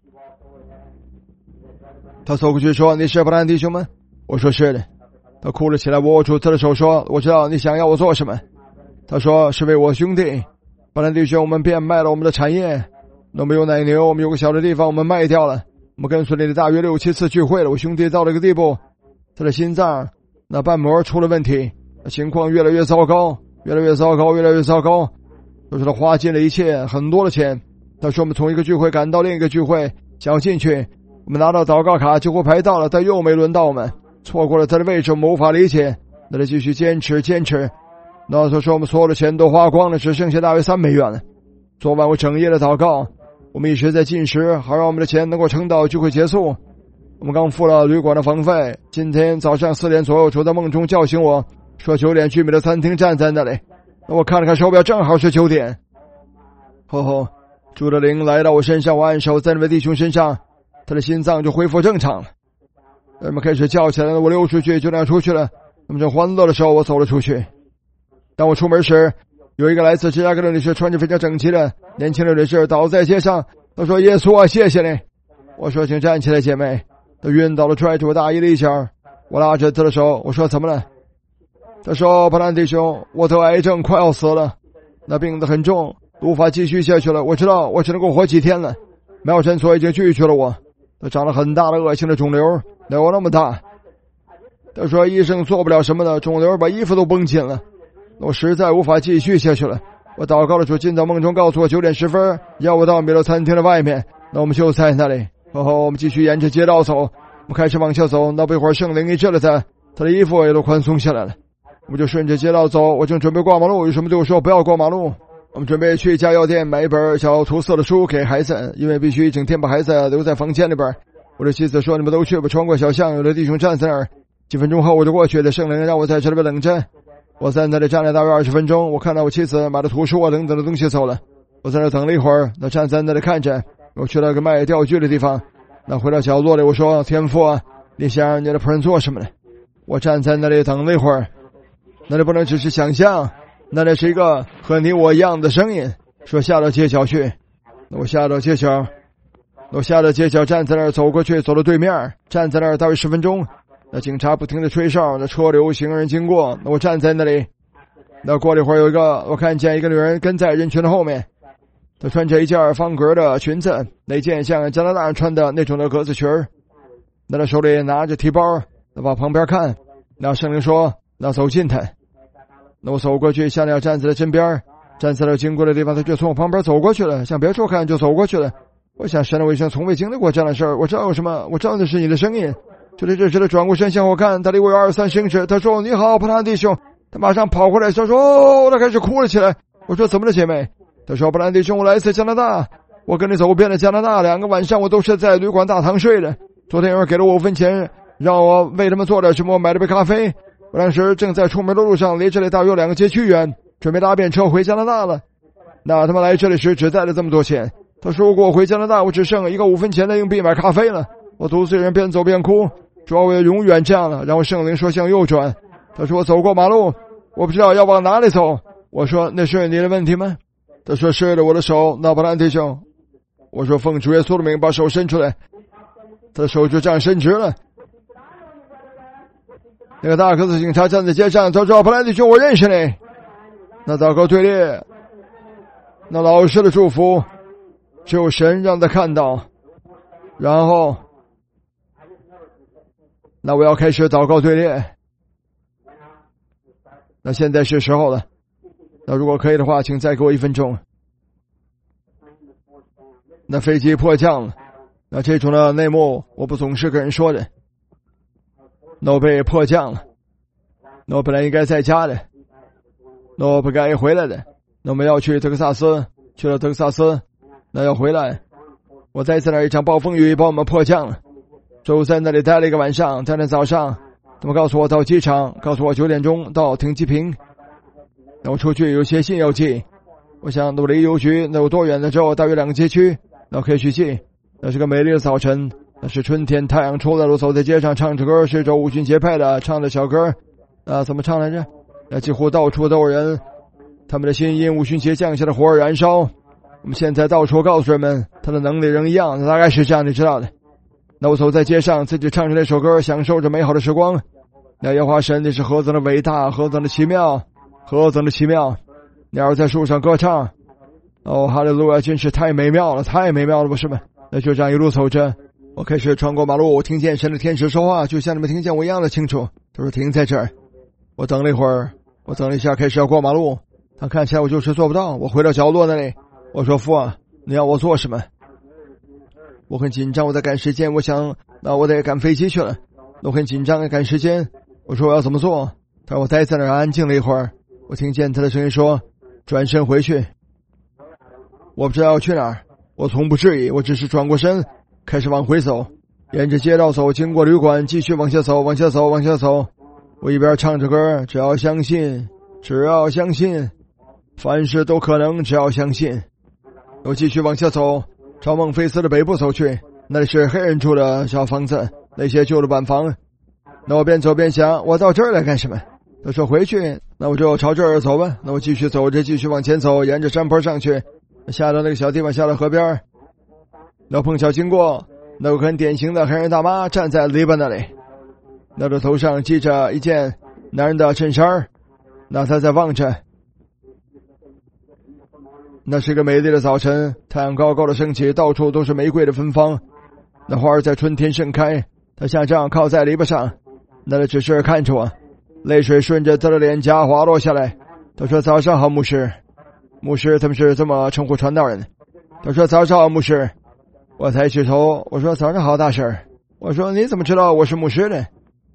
他走过去说，你是布兰弟兄吗？我说是的。他哭了起来，握住他的手说，我知道你想要我做什么。他说是为我兄弟布兰弟兄，我们变卖了我们的产业，那么有奶牛，我们有个小的地方我们卖掉了， 我们跟随了大约六七次聚会了，我兄弟到了一个地步，他的心脏那瓣膜出了问题，情况越来越糟糕，越来越糟糕，越来越糟糕。都是他花尽了一切很多的钱。他说我们从一个聚会赶到另一个聚会，想要进去，我们拿到祷告卡，几乎排到了，但又没轮到我们，错过了他的位置，我们无法理解。那他继续坚持坚持。那他说我们所有的钱都花光了，只剩下大约三美元了。昨晚我整夜的祷告，我们一直在进食，好让我们的钱能够撑到聚会结束。我们刚付了旅馆的房费。今天早上四点左右，主在梦中叫醒我，说九点居民的餐厅站在那里。那我看了看手表，正好是九点。吼吼，主的灵来到我身上，我按手在那位弟兄身上，他的心脏就恢复正常了。人们开始叫起来了，我溜出去，就那样出去了。那么正欢乐的时候，我走了出去。当我出门时，有一个来自芝加哥的女士，穿着非常整齐的年轻的女士倒在街上。她说：“耶稣啊，谢谢你。”我说：“请站起来，姐妹。”她晕倒了，拽住我大衣的一角。我拉着她的手，我说：“怎么了？”她说：“布兰弟兄，我得癌症，快要死了，那病得很重，无法继续下去了。我知道我只能够活几天了。梅尔诊所已经拒绝了我，他长了很大的恶性的肿瘤，有那么大。他说医生做不了什么的，肿瘤把衣服都绷紧了，我实在无法继续下去了。我祷告了主，进到梦中告诉我九点十分要我到米勒餐厅的外面，那我们就在那里。然后我们继续沿着街道走，我们开始往下走。那不一会儿圣灵医治了他，他的衣服也都宽松下来了。我们就顺着街道走，我正准备过马路，有什么对我说不要过马路。我们准备去一家药店买一本小涂色的书给孩子，因为必须一整天把孩子留在房间里边。我的妻子说你们都去吧，穿过小巷，有的弟兄站在那儿。几分钟后我就过去了，圣灵让我在这里边等着。我在那里站了大约二十分钟，我看到我妻子买了图书啊等等的东西走了。我在那等了一会儿，那站在那里看着。我去了个卖钓具的地方，那回到角落里我说：“天父啊，你想让你的仆人做什么呢？”我站在那里等了一会儿，那里不能只是想象，那里是一个和你我一样的声音，说下到街角去。那我下到街角，我下到街角站在那儿，走过去，走到对面，站在那儿大约十分钟。那警察不停地吹哨，那车流行人经过，那我站在那里。那过了一会儿，有一个我看见一个女人跟在人群的后面，她穿着一件方格的裙子，那件像加拿大人穿的那种的格子裙儿。那她手里拿着提包，那往旁边看。那圣灵说：“那走近她。”那我走过去，向那站在了身边，站在了经过的地方，他就从我旁边走过去了，向别处看就走过去了。我想神的卫生从未经历过这样的事儿，我知道有什么，我知道那是你的声音。就在这时，他转过身向我看，他离我有二三十英尺。他说：“你好，普兰弟兄。”他马上跑回来，他说：“哦！”他开始哭了起来。我说：“怎么了，姐妹？”他说：“普兰弟兄，我来自加拿大，我跟你走遍了加拿大，两个晚上我都是在旅馆大堂睡的。昨天有人给了我五分钱，让我为他们做点什么，我买了杯咖啡。我当时正在出门的路上，离这里大约有两个街区远，准备搭便车回加拿大了。那他们来这里时只带了这么多钱。他说如果我回加拿大，我只剩一个五分钱的硬币买咖啡了。我独自一人边走边哭，说我也永远这样了。然后圣灵说向右转。他说我走过马路，我不知道要往哪里走。我说那是你的问题吗？他说是的，我的手。那布兰弟兄，我说奉主耶稣的名把手伸出来。他的手就这样伸直了。那个大个子警察站在街上，他说：“布兰弟兄，我认识你。”那祷告队列，那老师的祝福，只有神让他看到。然后，那我要开始祷告队列。那现在是时候了。那如果可以的话，请再给我一分钟。那飞机迫降了。那这种的内幕，我不总是跟人说的。那我被迫降了，那我本来应该在家的，那我不该回来的。那我们要去德克萨斯，去了德克萨斯，那要回来。我再次那一场暴风雨把我们迫降了，所以我在那里待了一个晚上。在那早上，他们告诉我到机场，告诉我九点钟到停机坪。那我出去有些信要寄，我想我离邮局那有多远呢？之后大约两个街区，那我可以去寄。那是个美丽的早晨。那是春天，太阳出来了，我走在街上唱着歌，是着五旬节派的唱的小歌。啊，怎么唱来着？那几乎到处都有人，他们的心因五旬节降下的火而燃烧。我们现在到处告诉人们，他的能力仍一样，大概是这样，你知道的。那我走在街上，自己唱着那首歌，享受着美好的时光。那耶和华神，你是何等的伟大，何等的奇妙，何等的奇妙！鸟儿在树上歌唱，哦，哈利路亚，真是太美妙了，太美妙了，不是吗？那就这样一路走着。 我开始穿过马路，我听见神的天使说话，就像你们听见我一样的清楚。他说停在这儿。我等了一会儿，我等了一下，开始要过马路。他看起来我就是做不到。我回到角落那里，我说父啊，你要我做什么？我很紧张，我在赶时间，我想那我得赶飞机去了。我很紧张，赶时间。我说我要怎么做？他说我待在那儿安静了一会儿，我听见他的声音说转身回去。我不知道要去哪儿，我从不质疑，我只是转过身开始往回走，沿着街道走，经过旅馆，继续往下走，往下走，往下走。我一边唱着歌，只要相信，只要相信，凡事都可能，只要相信。我继续往下走，朝孟菲斯的北部走去，那里是黑人住的小房子，那些旧的板房。那我边走边想，我到这儿来干什么？他说回去，那我就朝这儿走吧。那我继续走着，继续往前走，沿着山坡上去，下到那个小地方，下到河边。那碰巧经过那个很典型的黑人大妈站在篱笆那里，那个头上系着一件男人的衬衫，那他在望着。那是个美丽的早晨，太阳高高的升起，到处都是玫瑰的芬芳，那花儿在春天盛开。他像这样靠在篱笆上，那他只是看着我，泪水顺着他的脸颊滑落下来。他说早上好，牧师。牧师他们是这么称呼传道人。他说早上好，牧师。我抬起头，我说早上好，大婶。我说你怎么知道我是牧师的？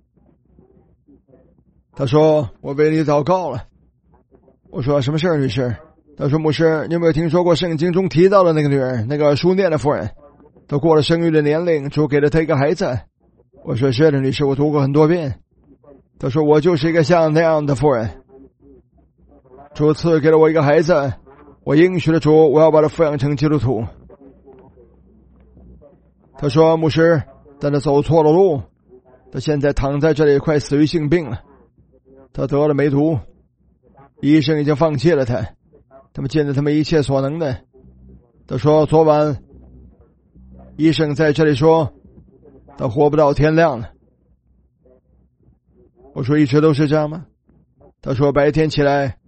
他说我为你祷告了。我说什么事儿，女士？他说牧师，你有没有听说过圣经中提到的那个女人，那个书念的妇人？她过了生育的年龄，主给了她一个孩子。我说是的，女士，我读过很多遍。他说我就是一个像那样的妇人，主赐给了我一个孩子，我应许了主，我要把他抚养成基督徒。他说牧师，但他走错了路，他现在躺在这里快死于性病了，他得了梅毒，医生已经放弃了他，他们尽了他们一切所能的。他说昨晚医生在这里说他活不到天亮了。我说一直都是这样吗？他说白天起来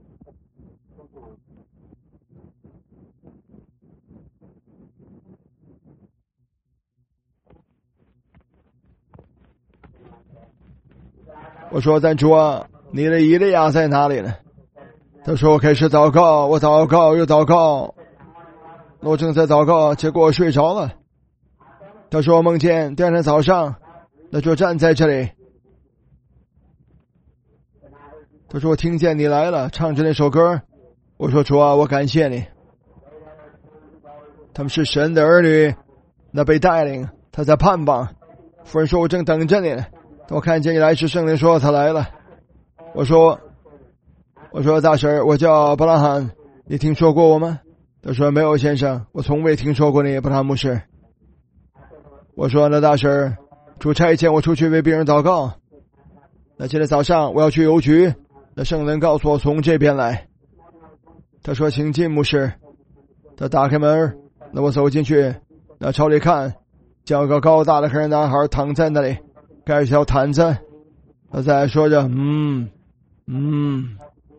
我说但主啊，你的以利亚在哪里呢？他说我开始祷告，我祷告又祷告，我正在祷告，结果我睡着了。他说我梦见第二天早上，那就站在这里。他说我听见你来了，唱着那首歌。我说主啊，我感谢你。他们是神的儿女，那被带领，他在盼望。夫人说我正等着你呢，我看见你来时，圣灵说他来了。我说我说大婶，我叫布拉罕，你听说过我吗？他说没有先生，我从未听说过你，布拉罕牧师。我说那大婶，主差遣我出去为别人祷告，那今天早上我要去邮局，那圣灵告诉我从这边来。他说请进，牧师。他打开门，那我走进去，那朝里看，见有个高大的黑人男孩躺在那里，盖着条毯子，他在说着嗯嗯。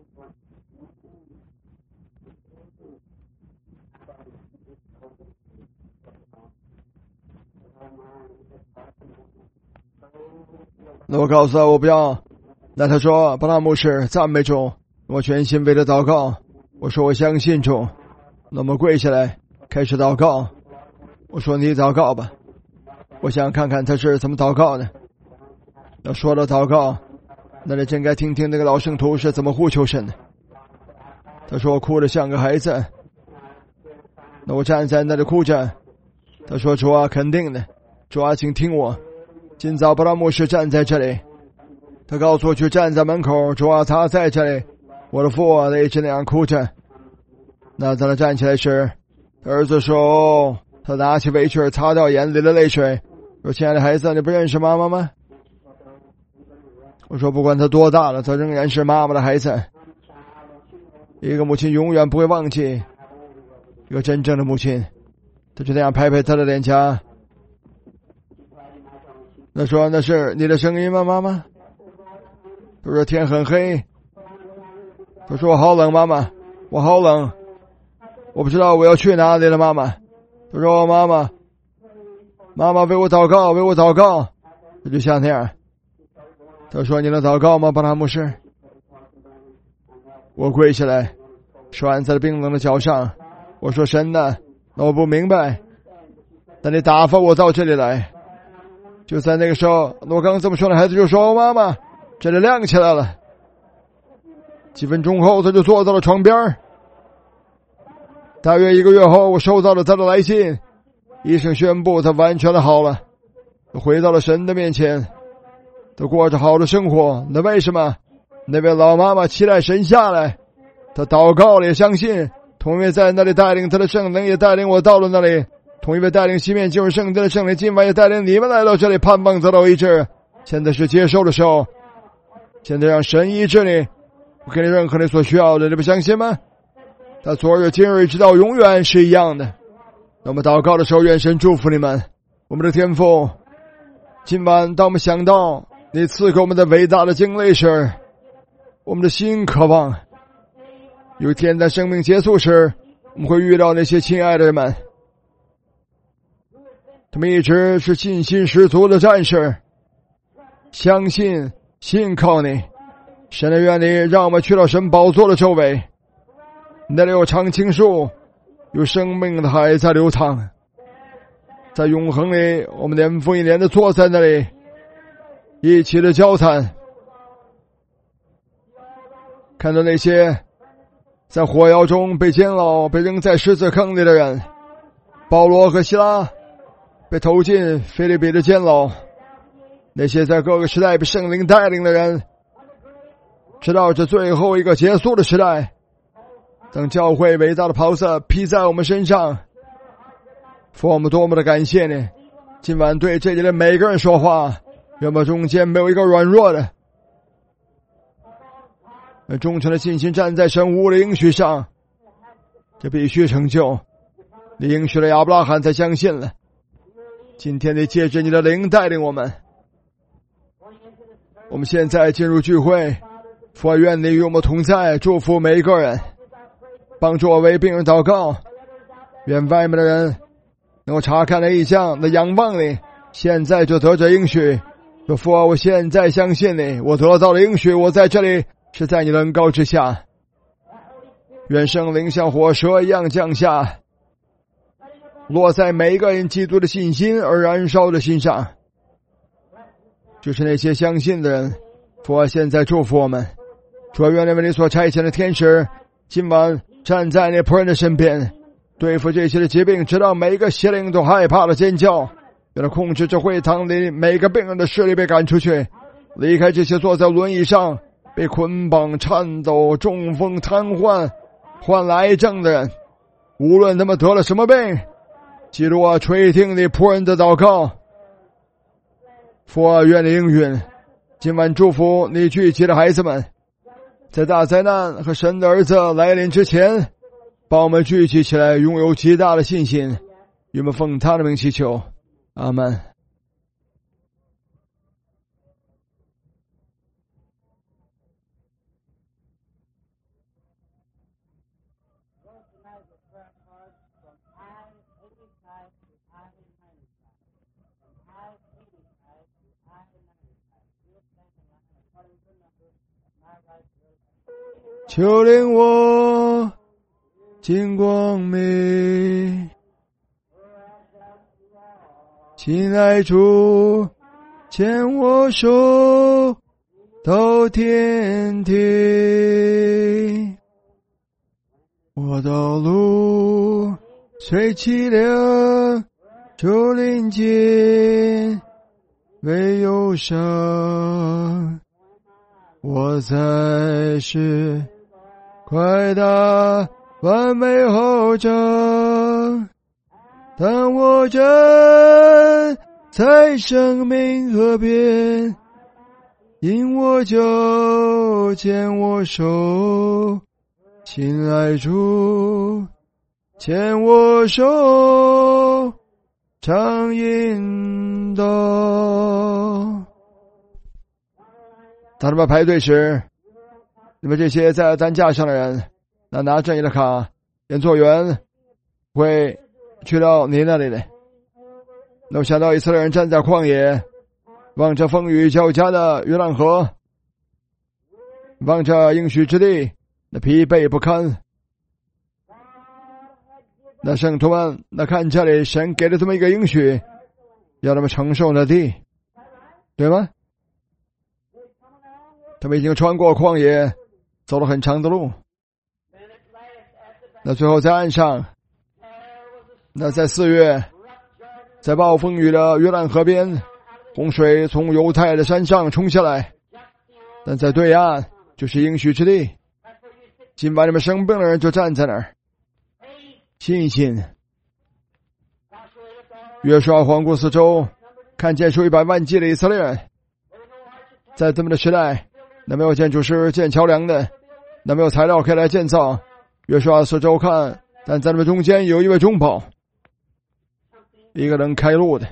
那我告诉他我不要。那他说巴拉牧师赞美主，我全心为他祷告。我说我相信主。那么跪下来开始祷告。我说你祷告吧，我想看看他是怎么祷告的。那说到祷告，那你真该听听那个老圣徒是怎么呼求神的。他说我哭得像个孩子。那我站在那里哭着。他说主啊，肯定的，主啊，请听我。今早布拉牧师站在这里，他告诉我去站在门口，主啊，他在这里。我的父啊，他一直那样哭着。那当他站起来时，他儿子说，他拿起围裙擦掉眼里的泪水，说亲爱的孩子，你不认识妈妈吗？我说不管他多大了，他仍然是妈妈的孩子。一个母亲永远不会忘记一个真正的母亲。他就那样拍拍他的脸颊。他说那是你的声音吗，妈妈？他说天很黑。他说我好冷，妈妈，我好冷，我不知道我要去哪里了，妈妈。他说妈妈， 妈妈为我祷告，为我祷告。他就像那样。他说：“你能祷告吗，巴拉牧师？”我跪下来，手按在了冰冷的脚上。我说：“神呐，那我不明白，但你打发我到这里来。”就在那个时候，我刚这么说的孩子就说：“妈妈，这里亮起来了。”几分钟后，他就坐到了床边。大约一个月后，我收到了他的来信，医生宣布他完全的好了，回到了神的面前，他过着好的生活。那为什么？那位老妈妈期待神下来，他祷告了，也相信，同一位在那里带领他的圣灵，也带领我到了那里。同一位带领西面进入圣殿的圣灵，今晚也带领你们来到这里，盼望得到医治。现在是接受的时候，现在让神医治你，不给你任何你所需要的，你不相信吗？他昨日今日直到永远是一样的。那么祷告的时候，愿神祝福你们。我们的天父，今晚当我们想到你赐给我们的伟大的经历时，我们的心渴望有一天在生命结束时，我们会遇到那些亲爱的人们，他们一直是信心十足的战士，相信信靠你。神的愿你让我们去到神宝座的周围，那里有常青树，有生命的海在流淌。在永恒里，我们年复一年的坐在那里，一起的交谈，看到那些在火窑中被监牢、被扔在狮子坑里的人，保罗和希拉被投进腓立比的监牢，那些在各个时代被圣灵带领的人，直到这最后一个结束的时代，等教会伟大的袍色披在我们身上。父，我们多么的感谢你，今晚对这里的每个人说话，愿我中间没有一个软弱的，忠诚的信心站在神无的应许上，这必须成就。你应许了亚伯拉罕才相信了，今天你借着你的灵带领我们。我们现在进入聚会，父，愿你与我们同在，祝福每一个人，帮助我为病人祷告。愿外面的人能够查看的异象，那仰望你，现在就得着应许。说父啊，我现在相信你，我得到了应许，我在这里是在你的恩膏之下。愿圣灵像火蛇一样降下，落在每一个人基督的信心而燃烧的心上，就是那些相信的人。父啊，现在祝福我们。主啊，愿你为你所差遣的天使今晚站在你仆人的身边，对付这些的疾病，直到每一个邪灵都害怕了尖叫。愿他控制这会堂里每个病人的势力被赶出去，离开这些坐在轮椅上被捆绑、颤抖、中风、瘫痪、患了癌症的人，无论他们得了什么病，基督啊，垂听你仆人的祷告。父啊，愿你应允，今晚祝福你聚集的孩子们，在大灾难和神的儿子来临之前，把我们聚集起来，拥有极大的信心。愿我们奉他的名祈求，阿们。求领我进光明，亲爱主，牵我手到天庭。我道路虽凄凉，就临近为忧伤。我才是快打完美后仗，当我站在生命河边，因我就牵我手，亲爱主，牵我手，常引导。当他们排队时，你们这些在担架上的人，那拿着你的卡，演奏员会去到你那里的。 那我想到以色列人站在旷野，望着风雨交加的约旦河，望着应许之地，那疲惫不堪。那圣徒们，那看这里神给了这么一个应许，要他们承受那地，对吗？他们已经穿过旷野，走了很长的路。那最后在岸上，那在四月，在暴风雨的约旦河边，洪水从犹太的山上冲下来，但在对岸就是应许之地。今晚你们生病的人就站在那儿，信一信。约书亚环顾四周，看见数以百万计的以色列人。在他们的时代，那没有建筑师建桥梁的，那没有材料可以来建造。约书亚四周看，但在他们中间有一位中保，一个能开路的，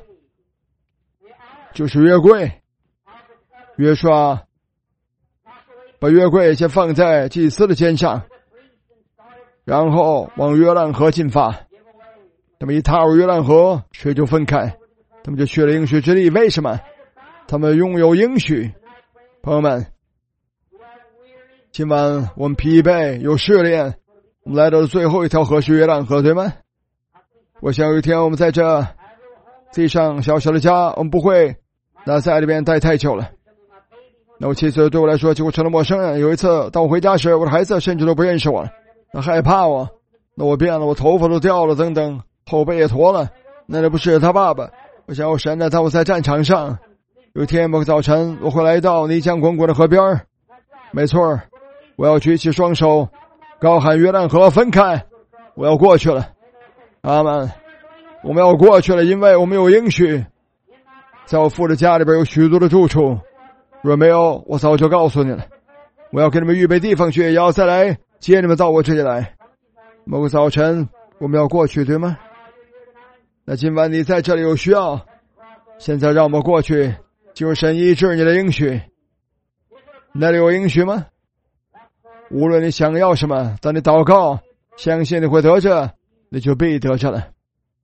就是约柜。约书亚把约柜先放在祭司的肩上，然后往约旦河进发。他们一踏入约旦河，水就分开，他们就去了应许之地。为什么？他们拥有应许。朋友们，今晚我们疲惫有试炼，我们来到了最后一条河是约旦河，对吗？我想有一天我们在这地上小小的家，我们不会那在里面待太久了。那我妻子对我来说几乎成了陌生人。有一次当我回家时，我的孩子甚至都不认识我了，那害怕我，那我变了，我头发都掉了等等，后背也驼了，那那不是他爸爸。我想我神呢，当我在战场上，有一天某个早晨，我会来到泥浆滚滚的河边，没错，我要举起双手高喊约旦河分开，我要过去了。阿们，我们要过去了，因为我们有应许，在我父的家里边有许多的住处，若没有，我早就告诉你了。我要给你们预备地方去，也要再来接你们到我这里来。某个早晨我们要过去，对吗？那今晚你在这里有需要，现在让我们过去，就是神医治你的应许。那里有应许吗？无论你想要什么，当你祷告相信你会得着，你就必得着了，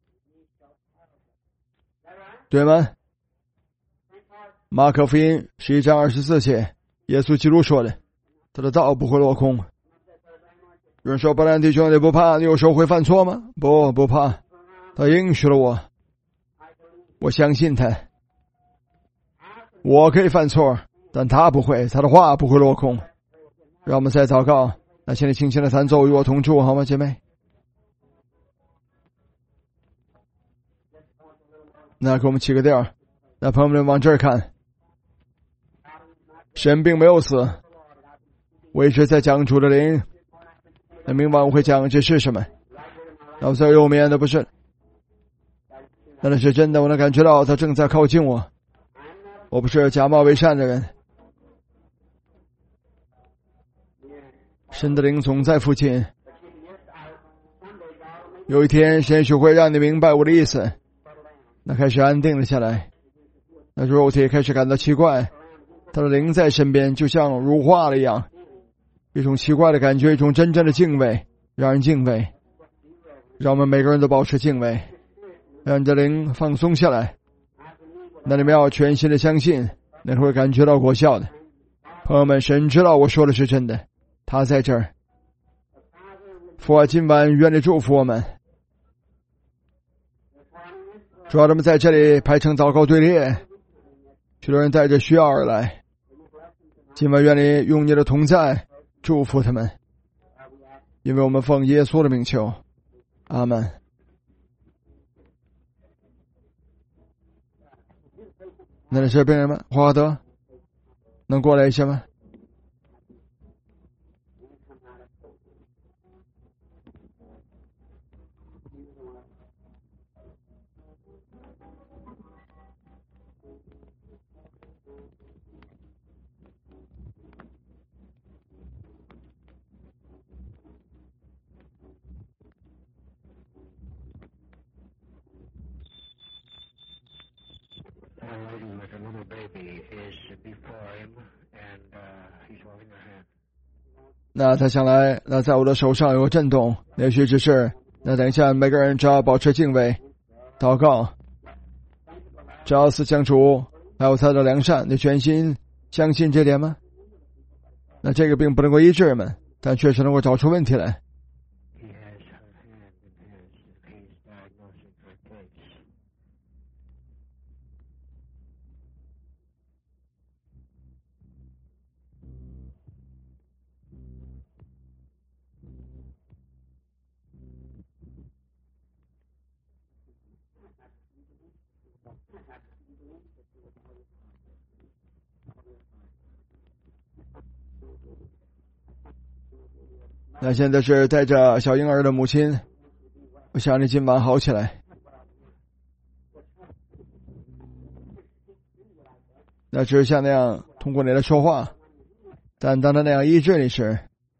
对吗？马可福音十一章二十四节，耶稣基督说的，他的道不会落空。有人说，伯兰弟兄，你不怕你有时候会犯错吗？不，不怕，他应许了我，我相信他。我可以犯错，但他不会，他的话不会落空。让我们再祷告。那请你轻轻的弹奏，与我同住，好吗，姐妹？那给我们起个调。那朋友们往这儿看，神并没有死，我一直在讲主的灵。那明晚我会讲这是什么。那我在右面的不是，那是真的，我能感觉到他正在靠近我。我不是假冒伪善的人。神的灵总在附近。有一天神许会让你明白我的意思，那开始安定了下来。那肉体开始感到奇怪，他的灵在身边就像乳化了一样，一种奇怪的感觉，一种真正的敬畏，让人敬畏。让我们每个人都保持敬畏，让你的灵放松下来。那你们要全心的相信，那会感觉到果效的。朋友们，神知道我说的是真的，他在这儿。父啊，今晚愿你祝福我们。主要他们在这里排成祷告队列，许多人带着需要而来。今晚愿你用你的同在祝福他们，因为我们奉耶稣的名求，阿们。那里是病人们，华德能过来一下吗？那他想来，那在我的手上有个震动，也许只是，那等一下每个人只要保持敬畏祷告， 赵四相处还有他的良善，你全心相信这点吗？那这个并不能够医治们，但确实能够找出问题来。那现在是带着小婴儿的母亲，我想你今晚好起来。那只是像那样通过你的说话，但当他那样医治你时，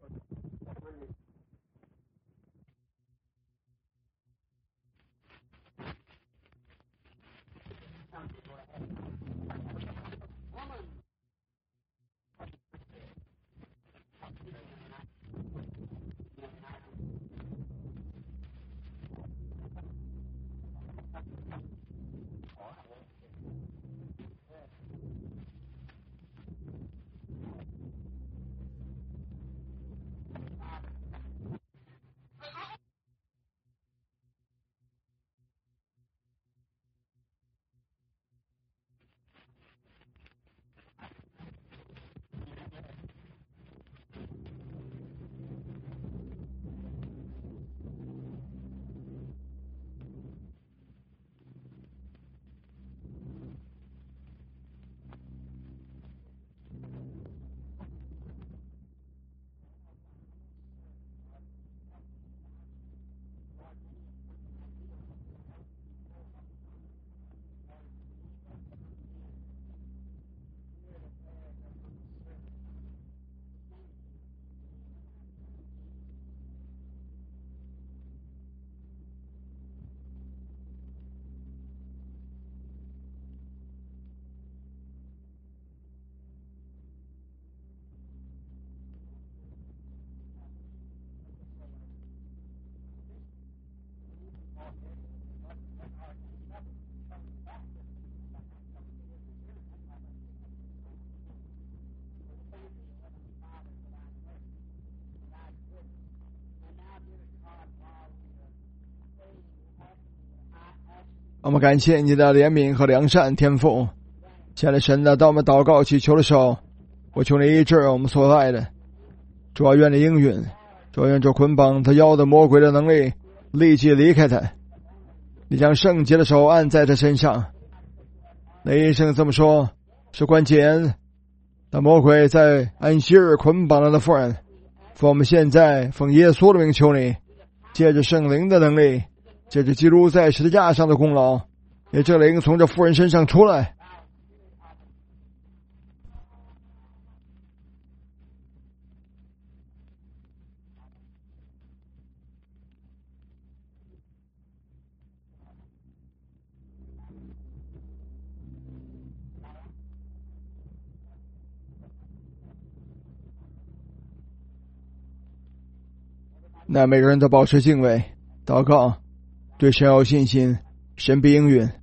我们感谢你的怜悯和良善天父。亲爱的神呢，当我们祷告祈求的时候，我求你医治我们所爱的，主要愿你应允，主要愿这捆绑他腰的魔鬼的能力立即离开他，你将圣洁的手按在他身上。那医生这么说，是关键。那魔鬼在安息日捆绑了的妇人，奉我们现在奉耶稣的名求你，借着圣灵的能力，借着基督在十字架上的功劳，也这灵从这妇人身上出来。那每个人都保持敬畏，祷告，对神有信心，神必应允。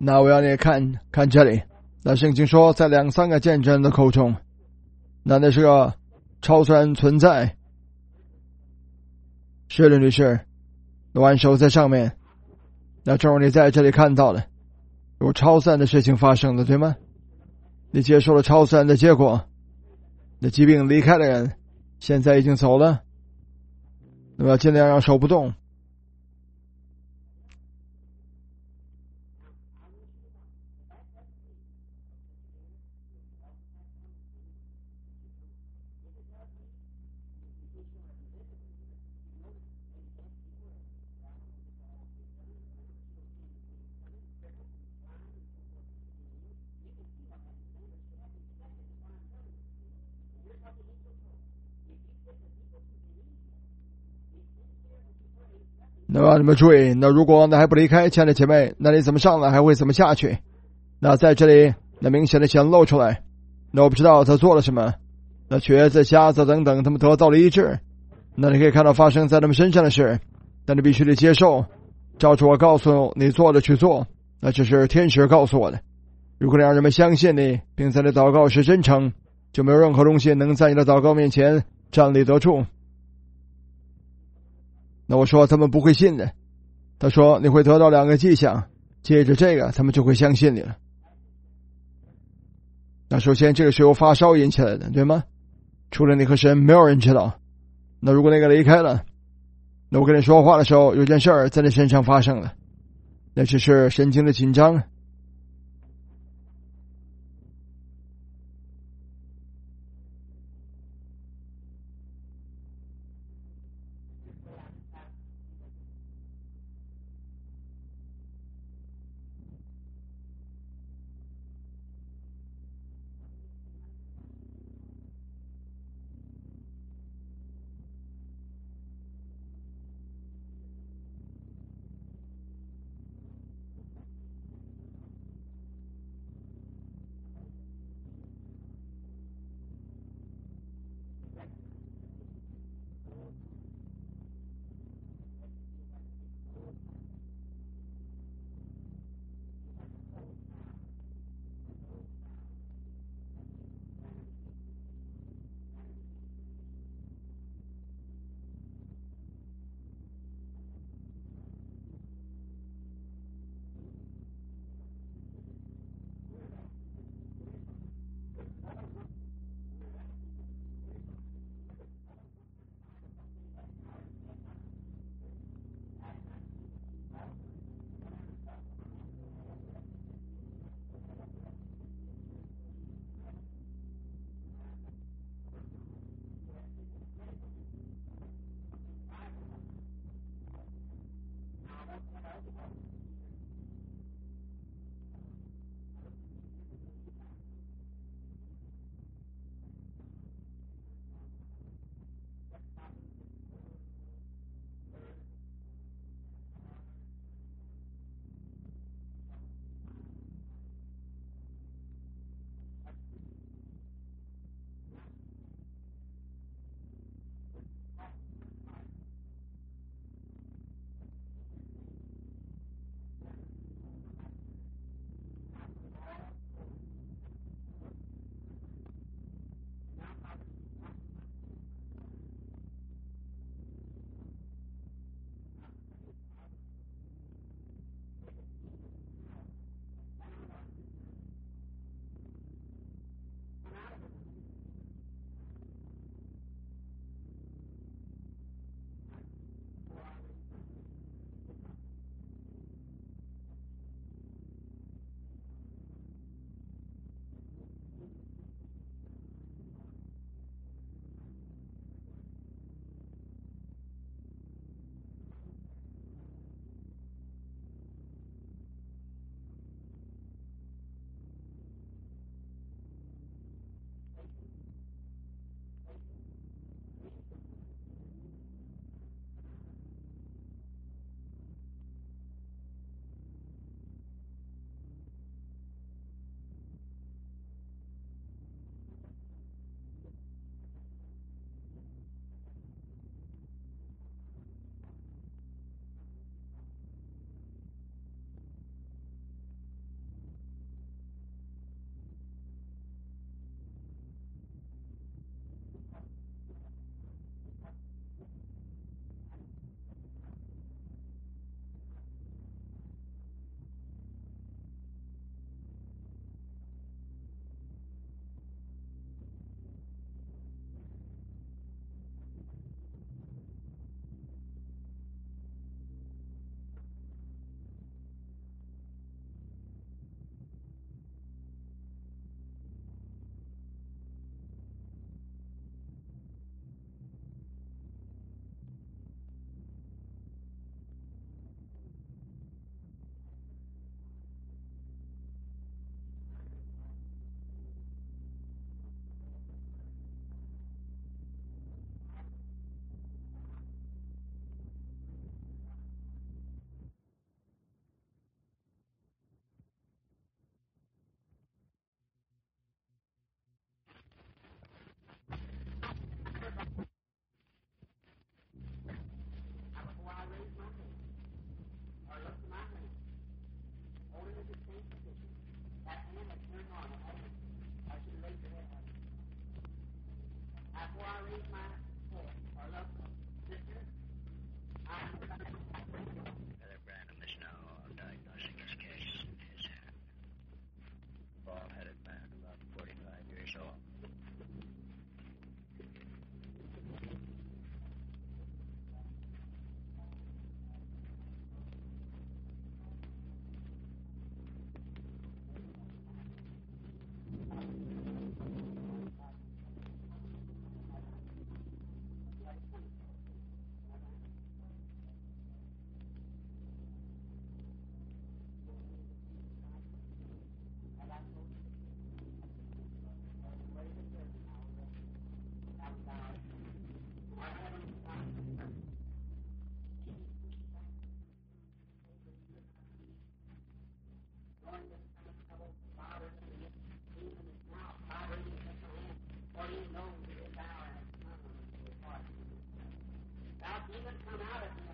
那我要你看看这里。那圣经说，在两三个见证人的口中，那那是个超自然存在。是的，女士，万手在上面。那正如你在这里看到的，有超自然的事情发生了，对吗？你接受了超自然的结果，那疾病离开的人现在已经走了。那么要尽量让手不动。那么你们注意，那如果那还不离开，亲爱的姐妹，那你怎么上来，还会怎么下去？那在这里，那明显的显露出来。那我不知道他做了什么。那瘸子、瞎子等等，他们得到了医治。那你可以看到发生在他们身上的事，但你必须得接受，照着我告诉你做的去做。那这是天使告诉我的。如果你让人们相信你，并在你祷告时真诚，就没有任何东西能在你的祷告面前站立得住。那我说他们不会信的。他说你会得到两个迹象，借着这个他们就会相信你了。那首先这个是由发烧引起来的，对吗？除了你和神，没有人知道。那如果那个离开了，那我跟你说话的时候，有件事儿在你身上发生了，那只是神经的紧张。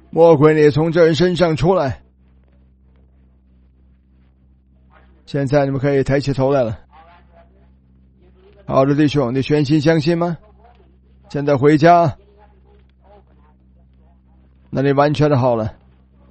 魔鬼，你从这人身上出来！现在你们可以抬起头来了。好的，弟兄，你全心相信吗？现在回家，那你完全的好了。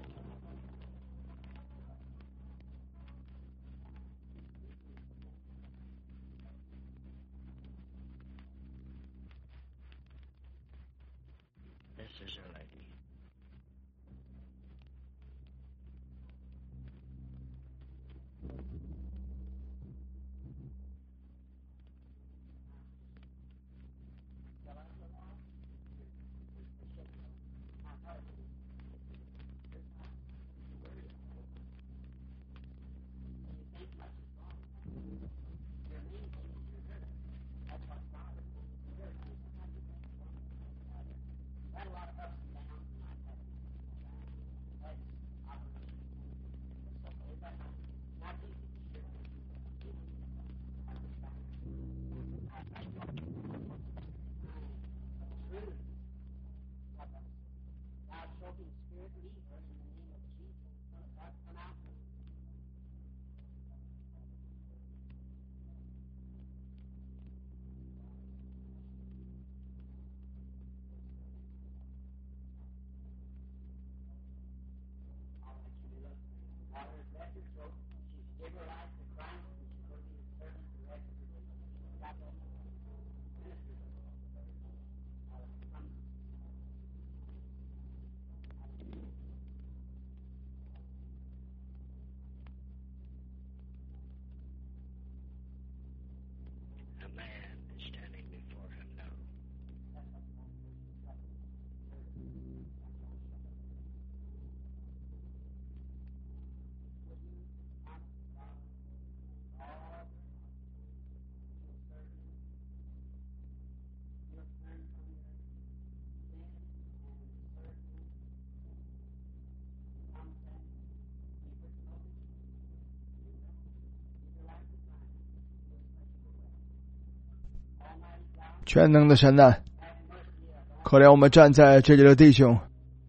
全能的神呐，可怜我们站在这里的弟兄，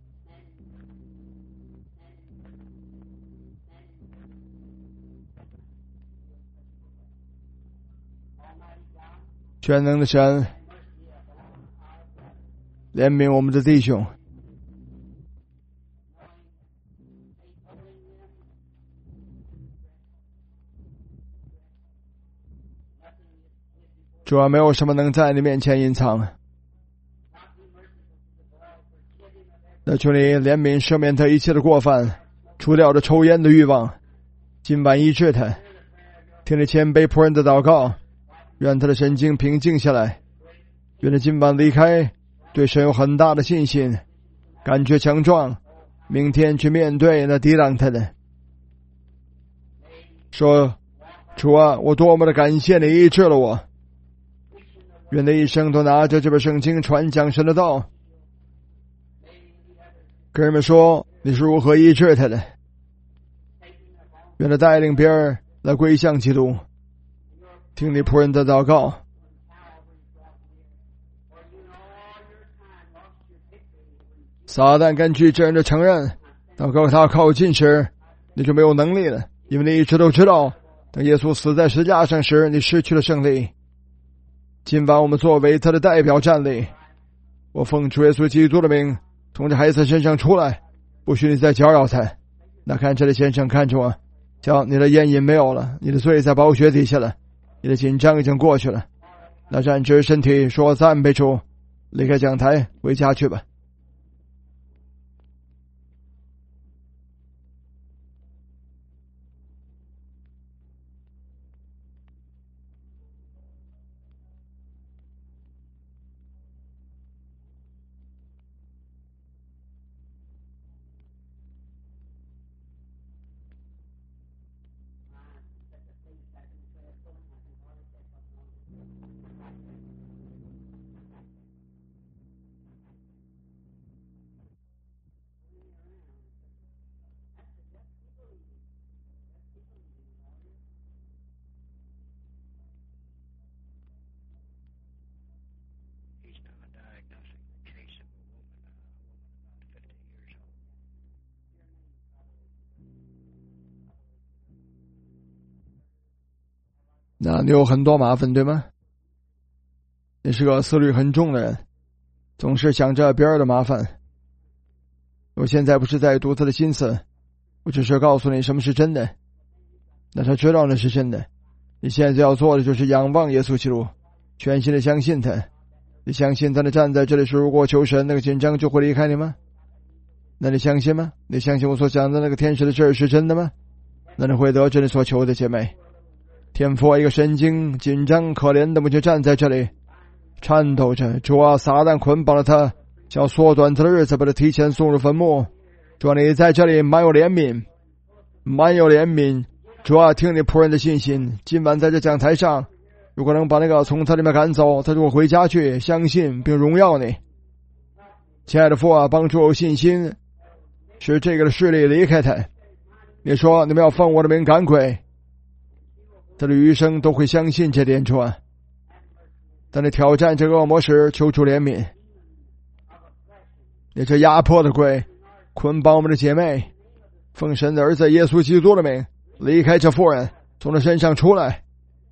全能的神，怜悯我们的弟兄。主要没有什么能在你面前隐藏。那求你怜悯赦免他一切的过犯，除掉这抽烟的欲望，今晚医治他。听着谦卑仆人的祷告，愿他的神经平静下来，愿他今晚离开，对神有很大的信心，感觉强壮，明天去面对那抵挡他的。说，主啊，我多么的感谢你医治了我。愿他一生都拿着这本圣经传讲神的道，跟人们说你是如何医治他的。愿他带领别人来归向基督。听你仆人的祷告。撒旦根据这人的承认，祷告他靠近时，你就没有能力了，因为你一直都知道，当耶稣死在十字架上时，你失去了胜利。今晚我们作为他的代表站立，我奉主耶稣基督的名，从这孩子身上出来，不许你再搅扰他。那看这里先生看着我，瞧，你的烟瘾没有了，你的罪在宝血底下了，你的紧张已经过去了。那站直身体，说赞美主，离开讲台，回家去吧。 那你有很多麻烦，对吗？你是个思虑很重的人，总是想着别人的麻烦。我现在不是在读他的心思，我只是告诉你什么是真的。那他知道那是真的，你现在要做的就是仰望耶稣基督，全心的相信他。你相信他的站在这里时，如果求神，那个紧张就会离开你吗？那你相信吗？你相信我所讲的那个天使的事是真的吗？那你会得着你所求的，姐妹。天父，一个神经紧张可怜的母亲站在这里颤抖着，主啊，撒旦捆绑了他，想缩短他的日子，把他提前送入坟墓。主啊，你在这里满有怜悯，满有怜悯。主啊，听你仆人的信心，今晚在这讲台上，如果能把那个从他里面赶走，他就会回家去相信并荣耀你。亲爱的父啊，帮助我信心，使这个的势力离开他。你说你们要奉我的名赶鬼，他的余生都会相信这点。主啊，当你挑战这个恶魔时，求主怜悯。你这压迫的鬼，捆绑我们的姐妹，奉神的儿子耶稣基督的名，离开这妇人，从他身上出来。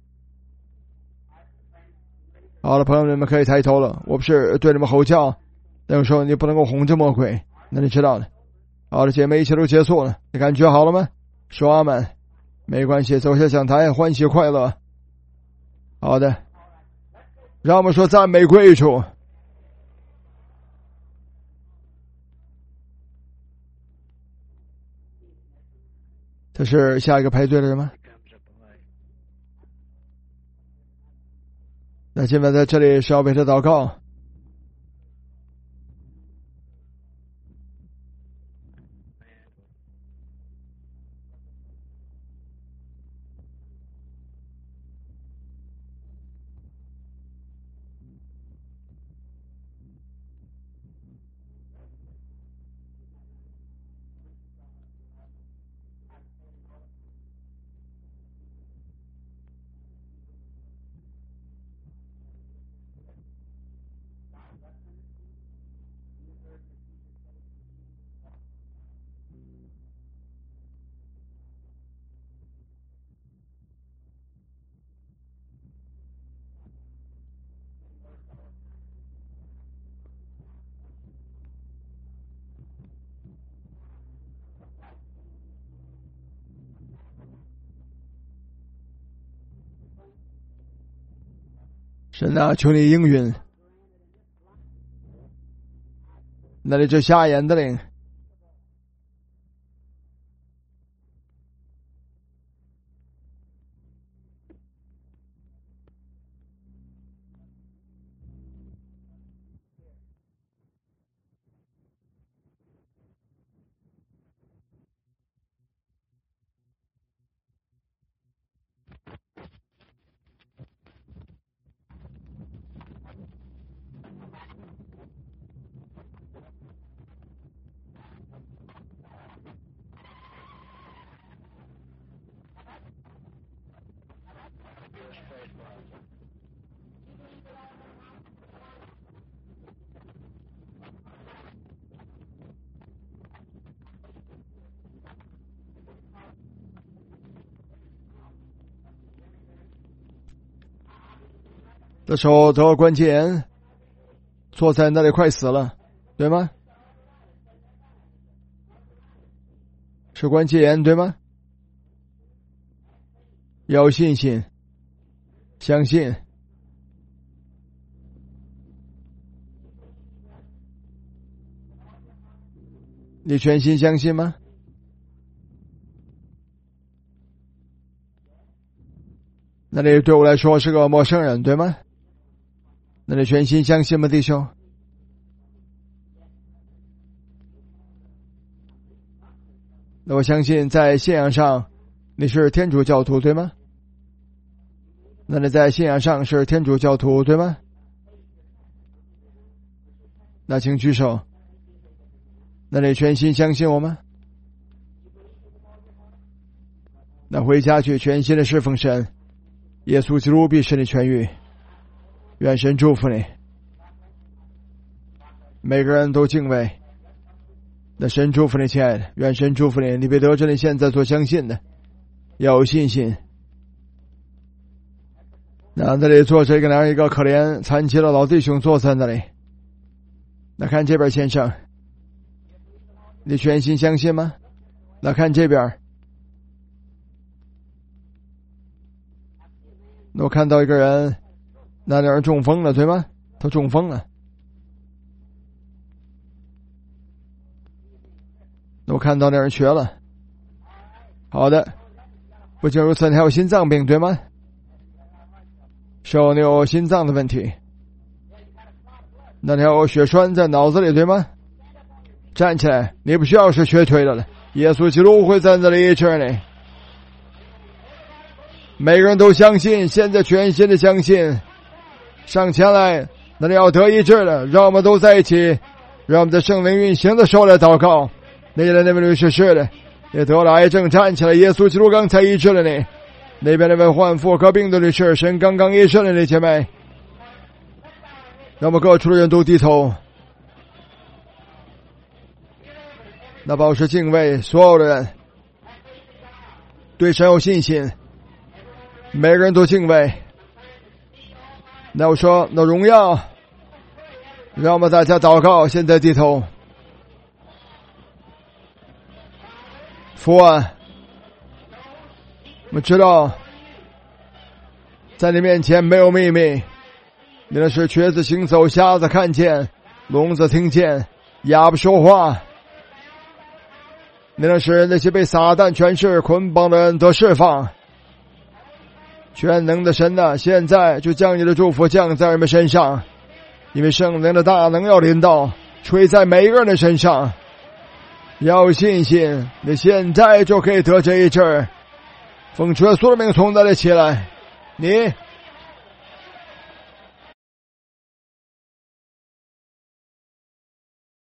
好了，朋友们，你们可以抬头了。我不是对你们吼叫，那个时候你不能够哄着魔鬼，那你知道的。好的，姐妹，一切都结束了，你感觉好了吗？说阿们。没关系，走下讲台，欢喜快乐。好的，让我们说赞美归主。这是下一个排队的人吗？那今晚在这里是要为他祷告。神啊，求你应允。那里这瞎眼的灵，的时候得关节炎，坐在那里快死了，对吗？是关节炎，对吗？要信心，相信。你全心相信吗？那你对我来说是个陌生人，对吗？那你全心相信吗，弟兄？那我相信在信仰上你是天主教徒，对吗？那你在信仰上是天主教徒，对吗？那请举手。那你全心相信我吗？那回家去全心的侍奉神，耶稣基督必使你痊愈。愿神祝福你。每个人都敬畏。那神祝福你，亲爱的，愿神祝福你，你别得着你现在所相信的，要有信心。 那这里坐着一个那样一个可怜残疾的老弟兄坐在那里。那看这边，先生，你全心相信吗？那看这边，我看到一个人，那人中风了，对吗？他中风了。我看到那人瘸了。好的，不仅如此，你还有心脏病，对吗？说你有心脏的问题。那你还有血栓在脑子里，对吗？站起来，你不需要是瘸腿的了，耶稣基督会在这里医治你。每个人都相信，现在全心的相信，上前来，那你要得医治了，让我们都在一起，让我们在圣灵运行的时候来祷告。那边那位律师是的，也得了癌症，站起来，耶稣基督刚才医治了你。那边那位患妇科病的律师，神刚刚医治了你，姐妹。让我们各处的人都低头。那保持敬畏，所有的人对神有信心，每个人都敬畏。那我说，那荣耀，让我们大家祷告，现在低头。父啊，我们知道在你面前没有秘密，你的是瘸子行走，瞎子看见，聋子听见，哑巴说话。你的是那些被撒旦权势捆绑的人得释放。全能的神啊，现在就将你的祝福降在人们身上，因为圣灵的大能要临到，吹在每一个人的身上。要有信心，你现在就可以得这一治。奉主耶稣的名从那里起来，你